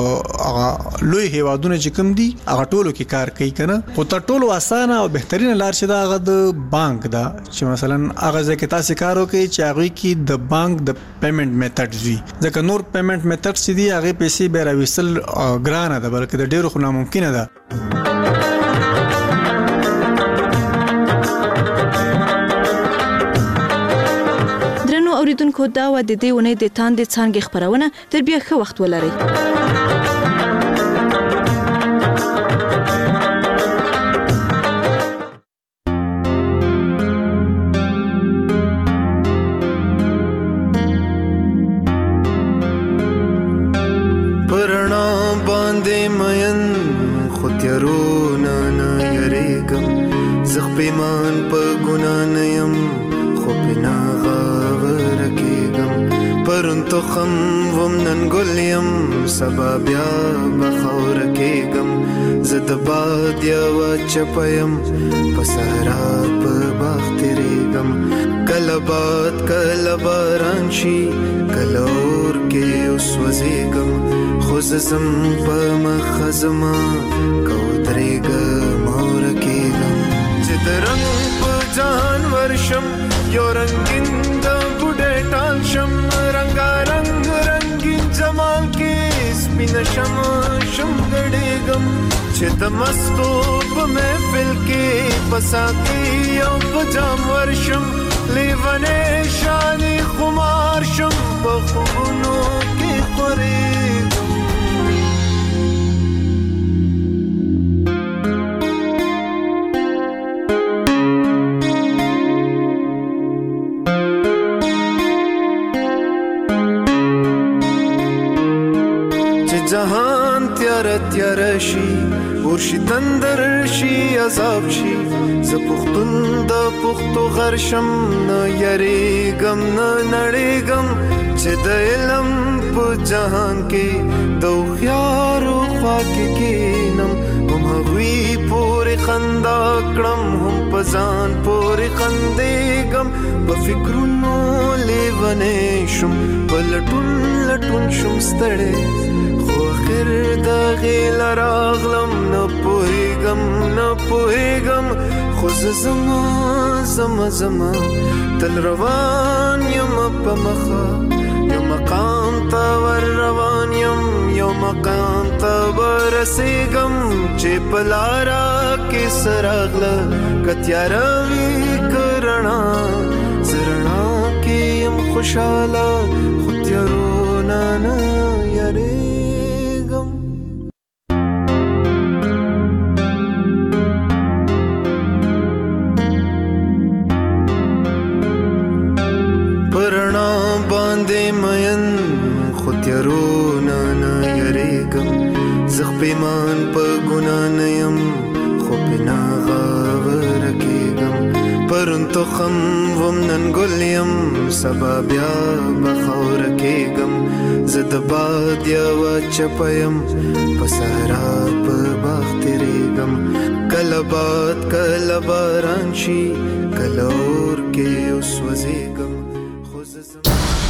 د لوی هیوادونو چې کوم دي هغه ټولو کې کار کوي کنه. خو تر ټولو اسانه او بهترین لار چې دا هغه د بانک دا چې مثلا هغه ځکه تاسو کار وکړي چې هغه کې د بانک د پیمنٹ میتھډز وي. ځکه نور پیمنٹ میتھډز چې دي هغه پیسې به راوېستل ګرانه ده بلکې د ډیرو خو ناممکنه ده. درنو اوریدونکو دا و د دې ونې د تاندې څنګه خبرونه تر بیا ښه وخت ولرئ. پیمان په ګنا نه يم خو بنا غاور کېږم پرون تخم وم نن ګل یم سبا بیا بخور کېږم زه د باد یوه چپه یم په صحرا په باغ تېرېږم کله باد کله باران شي کله اور کې وسوځېږم خو زه ځم په مخه زما که ودرېږم اور کېږم د رنگ په جان ورشم یو رنگین د بوډۍ ټال شم رنګارنګ رنگین جمال کې سپینه شم ګډېږم چې د مستو په محفل کې پسا کې یو په جام ورشم لیونې شانې خمار شم په خوبونو کې خورېږم. جهان تیار شي ورشي تندر شي عذاب شي زه پښتون د پښتو غرشم نه یریږم نه نړېږم چې د علم په جهان کې د هوښیارو خوا کې کښېنم هم هغوی پورې خندا کړم هم په ځان پورې خندېږم په فکرونو لیونی شم په لټون شم ستړی خیر د غیل راغلم نه پوهېږم خو زما تل روان یم په مخه یو مقام ته ور روان یم یو مقام ته ورسېږم چې په لاره کې سراغله کتیاره وي که رڼا زه رڼا کې یم خوشحاله خو تیارونه نه یریږم پرنا باندې مین خو تیارونه نه یریږم زه پیمان په ګناه نه یم خو پې نه غاوره کېږم پرون تخم وم نن ګل یم سبا بیا به خاوره کېږم زه د باد یوه چپه یم په صحرا په باغ تېرېږم کله باد کله باران شي کله اور کې اوس وځېږم